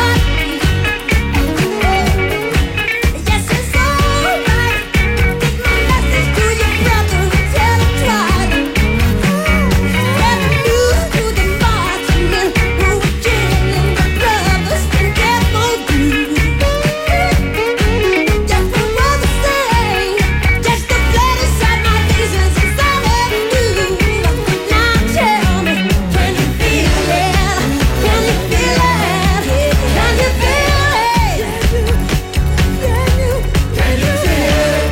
Yes, it's alright. Take my message to your brother and tell him twice. Spread the news to the marching men who were killing my brothers in Devil Blue. Just the brother say, just the blood inside my veins is inside of you. Now tell me, can you feel it? Can you feel it? Can you feel it? Can you feel it? Can you feel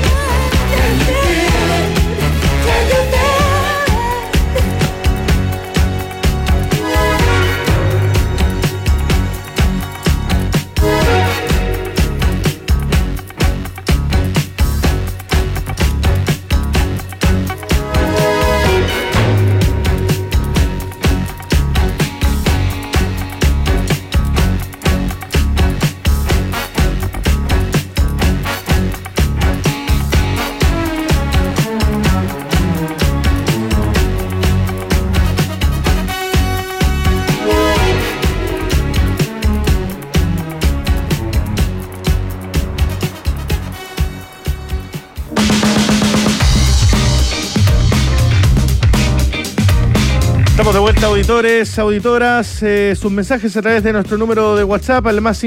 Estamos de vuelta, auditores, auditoras. Sus mensajes a través de nuestro número de WhatsApp, al más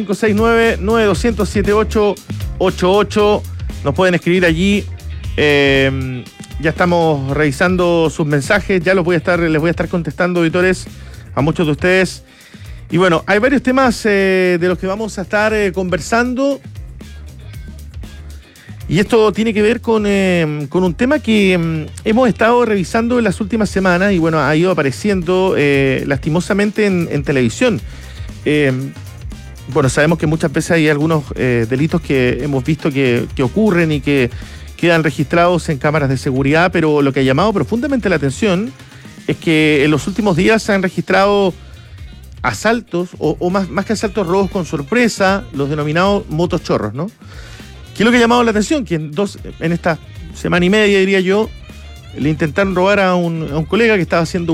569-9200-7888. Nos pueden escribir allí. Ya estamos revisando sus mensajes. Ya les voy a estar contestando, auditores, a muchos de ustedes. Y bueno, hay varios temas de los que vamos a estar conversando. Y esto tiene que ver con un tema que hemos estado revisando en las últimas semanas y bueno, ha ido apareciendo lastimosamente en televisión. Bueno, sabemos que muchas veces hay algunos delitos que hemos visto que ocurren y que quedan registrados en cámaras de seguridad, pero lo que ha llamado profundamente la atención es que en los últimos días se han registrado asaltos, o más que asaltos, robos con sorpresa, los denominados motos chorros, ¿no? ¿Qué es lo que ha llamado la atención? Que en esta semana y media, diría yo, le intentaron robar a un colega que estaba haciendo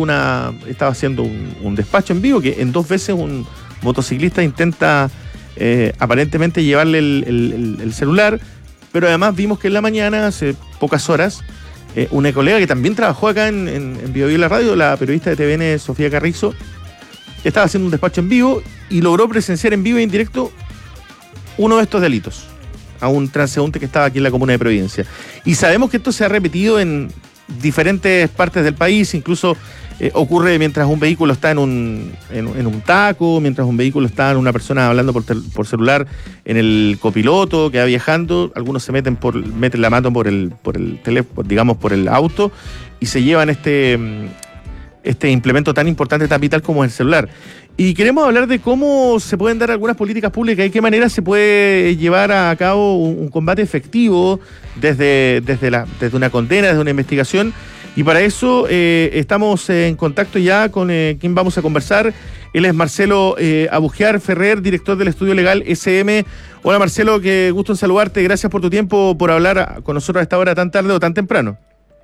un despacho en vivo, que en 2 veces un motociclista intenta aparentemente llevarle el celular, pero además vimos que en la mañana, hace pocas horas, una colega que también trabajó acá en BioBio La Radio, la periodista de TVN Sofía Carrizo, estaba haciendo un despacho en vivo y logró presenciar en vivo e en directo uno de estos delitos a un transeúnte que estaba aquí en la comuna de Providencia. Y sabemos que esto se ha repetido en diferentes partes del país, incluso ocurre mientras un vehículo está en un taco, mientras un vehículo está en una persona hablando por celular en el copiloto que va viajando, algunos se meten la mano por el teléfono, digamos por el auto, y se llevan este implemento tan importante, tan vital como el celular. Y queremos hablar de cómo se pueden dar algunas políticas públicas y qué manera se puede llevar a cabo un combate efectivo desde una condena, desde una investigación. Y para eso estamos en contacto ya con quien vamos a conversar. Él es Marcelo Abugiar Ferrer, director del Estudio Legal SM. Hola Marcelo, qué gusto en saludarte. Gracias por tu tiempo, por hablar con nosotros a esta hora tan tarde o tan temprano.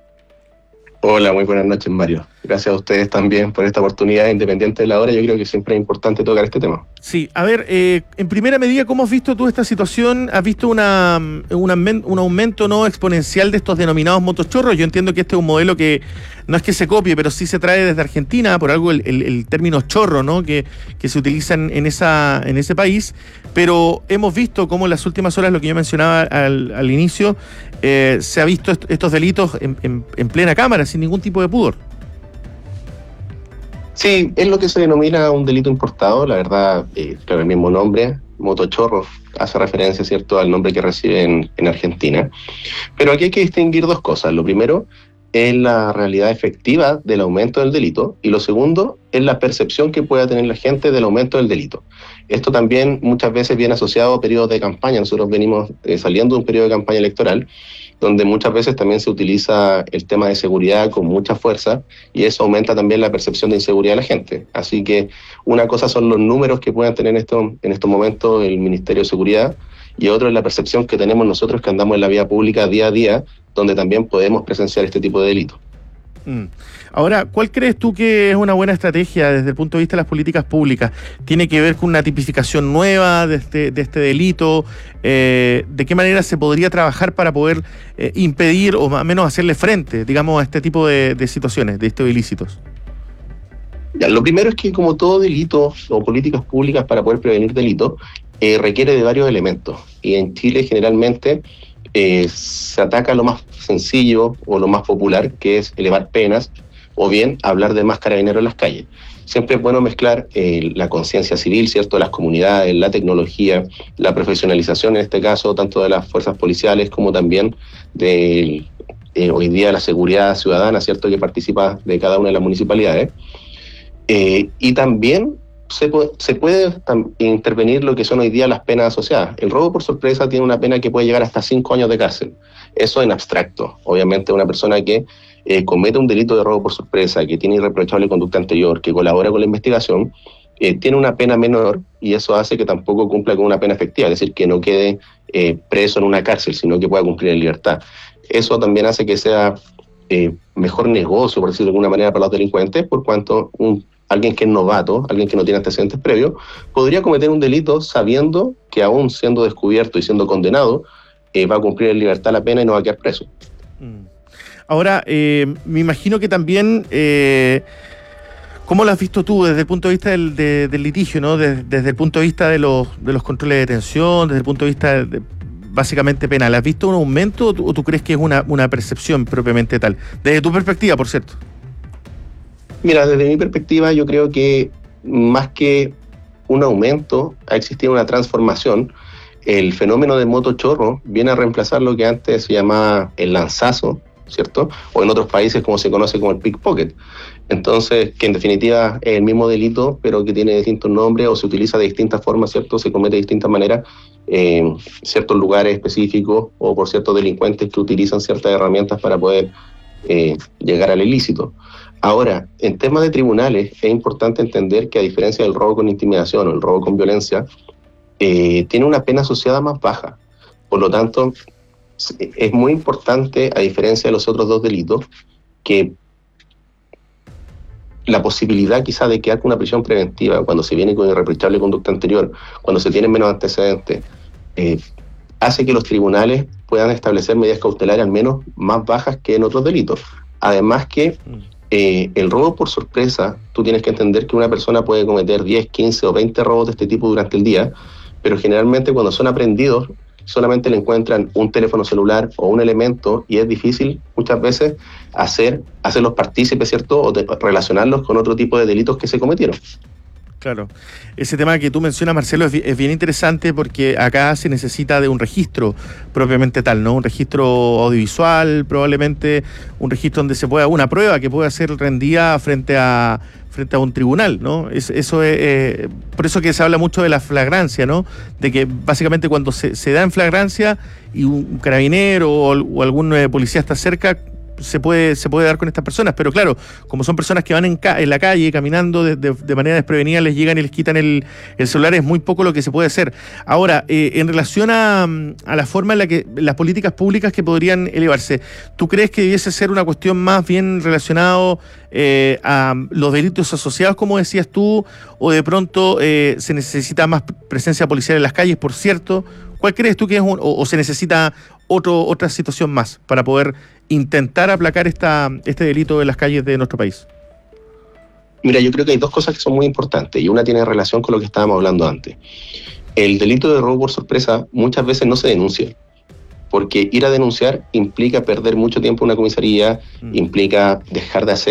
Hola, muy buenas noches, Mario. Gracias a ustedes también por esta oportunidad, independiente de la hora. Yo creo que siempre es importante tocar este tema. Sí, a ver, en primera medida, ¿cómo has visto tú esta situación? ¿Has visto un aumento no exponencial de estos denominados motochorros? Yo entiendo que este es un modelo que no es que se copie, pero sí se trae desde Argentina, por algo el término chorro, ¿no? Que se utiliza en ese país. Pero hemos visto cómo en las últimas horas, lo que yo mencionaba al inicio, se ha visto estos delitos en plena cámara, sin ningún tipo de pudor. Sí, es lo que se denomina un delito importado, la verdad, claro, el mismo nombre, motochorro, hace referencia, ¿cierto?, al nombre que recibe en Argentina. Pero aquí hay que distinguir 2 cosas. Lo primero, es la realidad efectiva del aumento del delito, y lo segundo es la percepción que pueda tener la gente del aumento del delito. Esto también muchas veces viene asociado a periodos de campaña. Nosotros venimos saliendo de un periodo de campaña electoral, donde muchas veces también se utiliza el tema de seguridad con mucha fuerza, y eso aumenta también la percepción de inseguridad de la gente. Así que una cosa son los números que puedan tener en estos momentos el Ministerio de Seguridad, y otro es la percepción que tenemos nosotros que andamos en la vía pública día a día, donde también podemos presenciar este tipo de delitos. Ahora, ¿cuál crees tú que es una buena estrategia desde el punto de vista de las políticas públicas? ¿Tiene que ver con una tipificación nueva de este delito? ¿De qué manera se podría trabajar para poder impedir o más o menos hacerle frente, digamos, a este tipo de situaciones, de estos ilícitos? Ya, lo primero es que, como todo delito o políticas públicas para poder prevenir delitos, requiere de varios elementos. Y en Chile generalmente se ataca lo más sencillo o lo más popular, que es elevar penas, o bien hablar de más carabineros en las calles. Siempre es bueno mezclar la conciencia civil, ¿cierto?, de las comunidades, la tecnología, la profesionalización en este caso, tanto de las fuerzas policiales como también de hoy día la seguridad ciudadana, ¿cierto?, que participa de cada una de las municipalidades. Y también se puede intervenir lo que son hoy día las penas asociadas. El robo por sorpresa tiene una pena que puede llegar hasta 5 años de cárcel. Eso en abstracto. Obviamente una persona que comete un delito de robo por sorpresa, que tiene irreprochable conducta anterior, que colabora con la investigación, tiene una pena menor, y eso hace que tampoco cumpla con una pena efectiva, es decir, que no quede preso en una cárcel, sino que pueda cumplir en libertad. Eso también hace que sea mejor negocio, por decirlo de alguna manera, para los delincuentes, por cuanto alguien que es novato, alguien que no tiene antecedentes previos, podría cometer un delito sabiendo que, aún siendo descubierto y siendo condenado, va a cumplir en libertad la pena y no va a quedar preso. Ahora, me imagino que también, ¿cómo lo has visto tú desde el punto de vista del litigio, ¿no? Desde el punto de vista de los controles de detención, desde el punto de vista básicamente penal? ¿Has visto un aumento o tú crees que es una percepción propiamente tal? Desde tu perspectiva, por cierto. Mira, desde mi perspectiva yo creo que más que un aumento, ha existido una transformación. El fenómeno de motochorro viene a reemplazar lo que antes se llamaba el lanzazo, ¿cierto? O en otros países como se conoce como el pickpocket. Entonces, que en definitiva es el mismo delito, pero que tiene distintos nombres o se utiliza de distintas formas, ¿cierto? Se comete de distintas maneras en ciertos lugares específicos o por ciertos delincuentes que utilizan ciertas herramientas para poder llegar al ilícito. Ahora, en temas de tribunales, es importante entender que, a diferencia del robo con intimidación o el robo con violencia, tiene una pena asociada más baja. Por lo tanto, es muy importante, a diferencia de los otros dos delitos, que la posibilidad quizá de quedar con una prisión preventiva cuando se viene con irreprochable conducta anterior, cuando se tienen menos antecedentes, hace que los tribunales puedan establecer medidas cautelares al menos más bajas que en otros delitos. Además que el robo por sorpresa, tú tienes que entender que una persona puede cometer 10, 15 o 20 robos de este tipo durante el día, pero generalmente cuando son aprehendidos solamente le encuentran un teléfono celular o un elemento, y es difícil muchas veces hacerlos partícipes, ¿cierto?, o relacionarlos con otro tipo de delitos que se cometieron. Claro. Ese tema que tú mencionas, Marcelo, es bien interesante porque acá se necesita de un registro propiamente tal, ¿no? Un registro audiovisual, probablemente un registro donde se pueda, una prueba que pueda ser rendida frente a un tribunal, ¿no? Eso es por eso que se habla mucho de la flagrancia, ¿no? De que básicamente cuando se da en flagrancia y un carabinero o algún policía está cerca, se puede dar con estas personas, pero claro, como son personas que van en la calle caminando de manera desprevenida, les llegan y les quitan el celular, es muy poco lo que se puede hacer. Ahora, en relación a la forma en la que las políticas públicas que podrían elevarse, ¿tú crees que debiese ser una cuestión más bien relacionado a los delitos asociados, como decías tú, o de pronto se necesita más presencia policial en las calles, por cierto? ¿Cuál crees tú que es o se necesita otra situación más para poder intentar aplacar este delito en las calles de nuestro país? Mira, yo creo que hay dos cosas que son muy importantes, y una tiene relación con lo que estábamos hablando antes. El delito de robo por sorpresa muchas veces no se denuncia, porque ir a denunciar implica perder mucho tiempo en una comisaría, implica dejar de hacer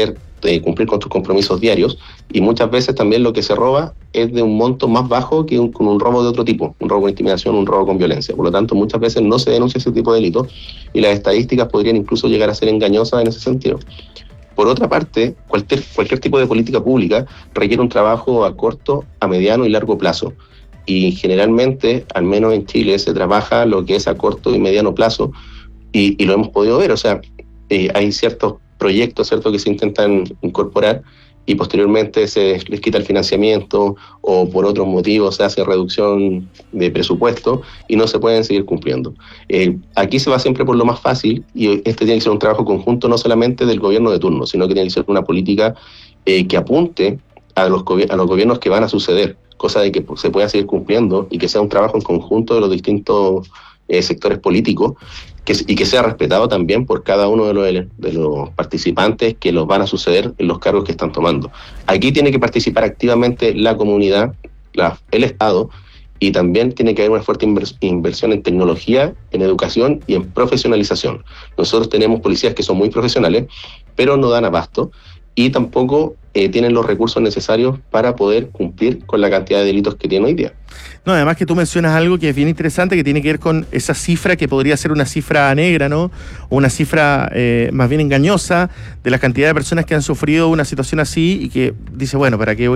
cumplir con tus compromisos diarios, y muchas veces también lo que se roba es de un monto más bajo que con un robo de otro tipo, un robo con intimidación, un robo con violencia. Por lo tanto, muchas veces no se denuncia ese tipo de delitos y las estadísticas podrían incluso llegar a ser engañosas en ese sentido. Por otra parte, cualquier tipo de política pública requiere un trabajo a corto, a mediano y largo plazo. Y generalmente, al menos en Chile, se trabaja lo que es a corto y mediano plazo, y lo hemos podido ver. O sea, hay ciertos proyectos, ¿cierto?, que se intentan incorporar y posteriormente se les quita el financiamiento o por otros motivos se hace reducción de presupuesto y no se pueden seguir cumpliendo. Aquí se va siempre por lo más fácil, y este tiene que ser un trabajo conjunto no solamente del gobierno de turno, sino que tiene que ser una política que apunte a los gobiernos que van a suceder, cosa de que se pueda seguir cumpliendo y que sea un trabajo en conjunto de los distintos sectores políticos, y que sea respetado también por cada uno de los participantes que los van a suceder en los cargos que están tomando. Aquí tiene que participar activamente la comunidad, el Estado, y también tiene que haber una fuerte inversión en tecnología, en educación y en profesionalización. Nosotros tenemos policías que son muy profesionales, pero no dan abasto y tampoco tienen los recursos necesarios para poder cumplir con la cantidad de delitos que tienen hoy día. No, además que tú mencionas algo que es bien interesante, que tiene que ver con esa cifra que podría ser una cifra negra, ¿no? O una cifra más bien engañosa de la cantidad de personas que han sufrido una situación así y que dice, bueno, ¿para qué voy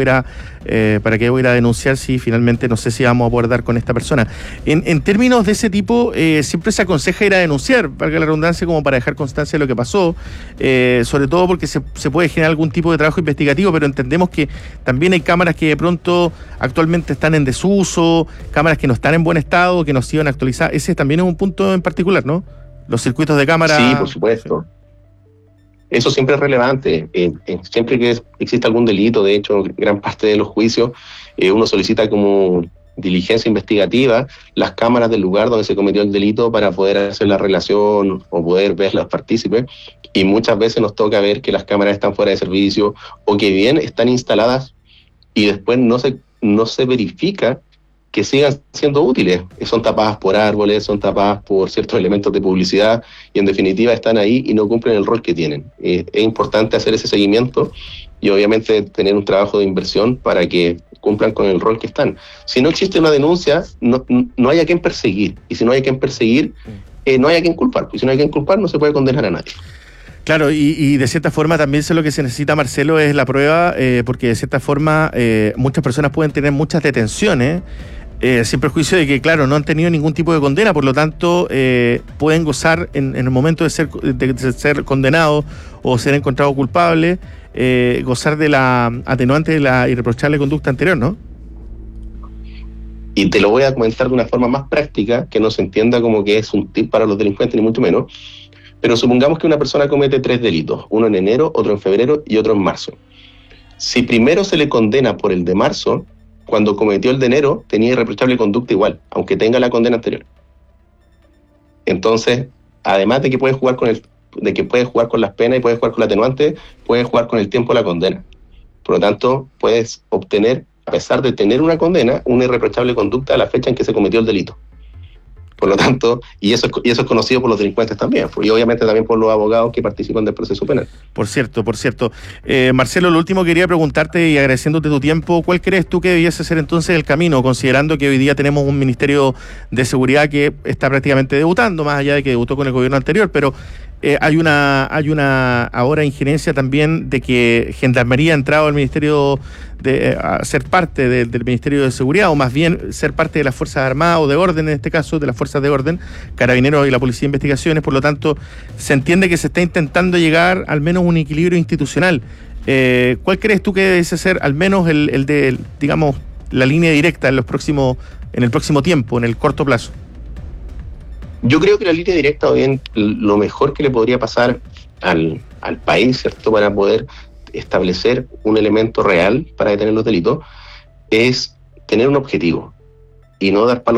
a ir a denunciar si finalmente no sé si vamos a poder dar con esta persona? En términos de ese tipo, siempre se aconseja ir a denunciar, valga la redundancia, como para dejar constancia de lo que pasó, sobre todo porque se puede generar algún tipo de trabajo investigativo, pero entendemos que también hay cámaras que de pronto actualmente están en desuso, cámaras que no están en buen estado, que no se iban a actualizar. Ese también es un punto en particular, ¿no? Los circuitos de cámara. Sí, por supuesto. Eso siempre es relevante. Siempre que existe algún delito, de hecho, gran parte de los juicios, uno solicita como diligencia investigativa las cámaras del lugar donde se cometió el delito para poder hacer la relación o poder ver los partícipes, y muchas veces nos toca ver que las cámaras están fuera de servicio o que bien están instaladas y después no se verifica que sigan siendo útiles. Son tapadas por árboles, son tapadas por ciertos elementos de publicidad y en definitiva están ahí y no cumplen el rol que tienen. Es importante hacer ese seguimiento y obviamente tener un trabajo de inversión para que cumplan con el rol que están. Si no existe una denuncia, no hay a quien perseguir, y si no hay a quien perseguir, no hay a quien culpar, y si no hay a quien culpar no se puede condenar a nadie. Claro, y de cierta forma también lo que se necesita, Marcelo, es la prueba, porque de cierta forma muchas personas pueden tener muchas detenciones, sin perjuicio de que, claro, no han tenido ningún tipo de condena, por lo tanto pueden gozar en el momento de ser condenados o ser encontrados culpables, gozar de la atenuante de la irreprochable conducta anterior, ¿no? Y te lo voy a comentar de una forma más práctica, que no se entienda como que es un tip para los delincuentes, ni mucho menos. Pero supongamos que una persona comete 3 delitos, uno en enero, otro en febrero y otro en marzo. Si primero se le condena por el de marzo, cuando cometió el de enero tenía irreprochable conducta igual, aunque tenga la condena anterior. Entonces, además de que puedes jugar con las penas y puedes jugar con la atenuante, puedes jugar con el tiempo de la condena. Por lo tanto, puedes obtener, a pesar de tener una condena, una irreprochable conducta a la fecha en que se cometió el delito. Por lo tanto, y eso es conocido por los delincuentes también, y obviamente también por los abogados que participan del proceso penal. Por cierto. Marcelo, lo último quería preguntarte, y agradeciéndote tu tiempo, ¿cuál crees tú que debiese ser entonces el camino, considerando que hoy día tenemos un Ministerio de Seguridad que está prácticamente debutando, más allá de que debutó con el gobierno anterior, pero hay una ahora injerencia también de que Gendarmería ha entrado al Ministerio a ser parte del Ministerio de Seguridad, o más bien ser parte de las Fuerzas Armadas o de orden, en este caso de las Fuerzas de Orden, Carabineros y la Policía de Investigaciones. Por lo tanto, se entiende que se está intentando llegar al menos a un equilibrio institucional. ¿Cuál crees tú que debe ser al menos el de, digamos, la línea directa en el próximo tiempo, en el corto plazo? Yo creo que la línea directa, o bien lo mejor que le podría pasar al país, ¿cierto?, para poder establecer un elemento real para detener los delitos, es tener un objetivo y no dar palos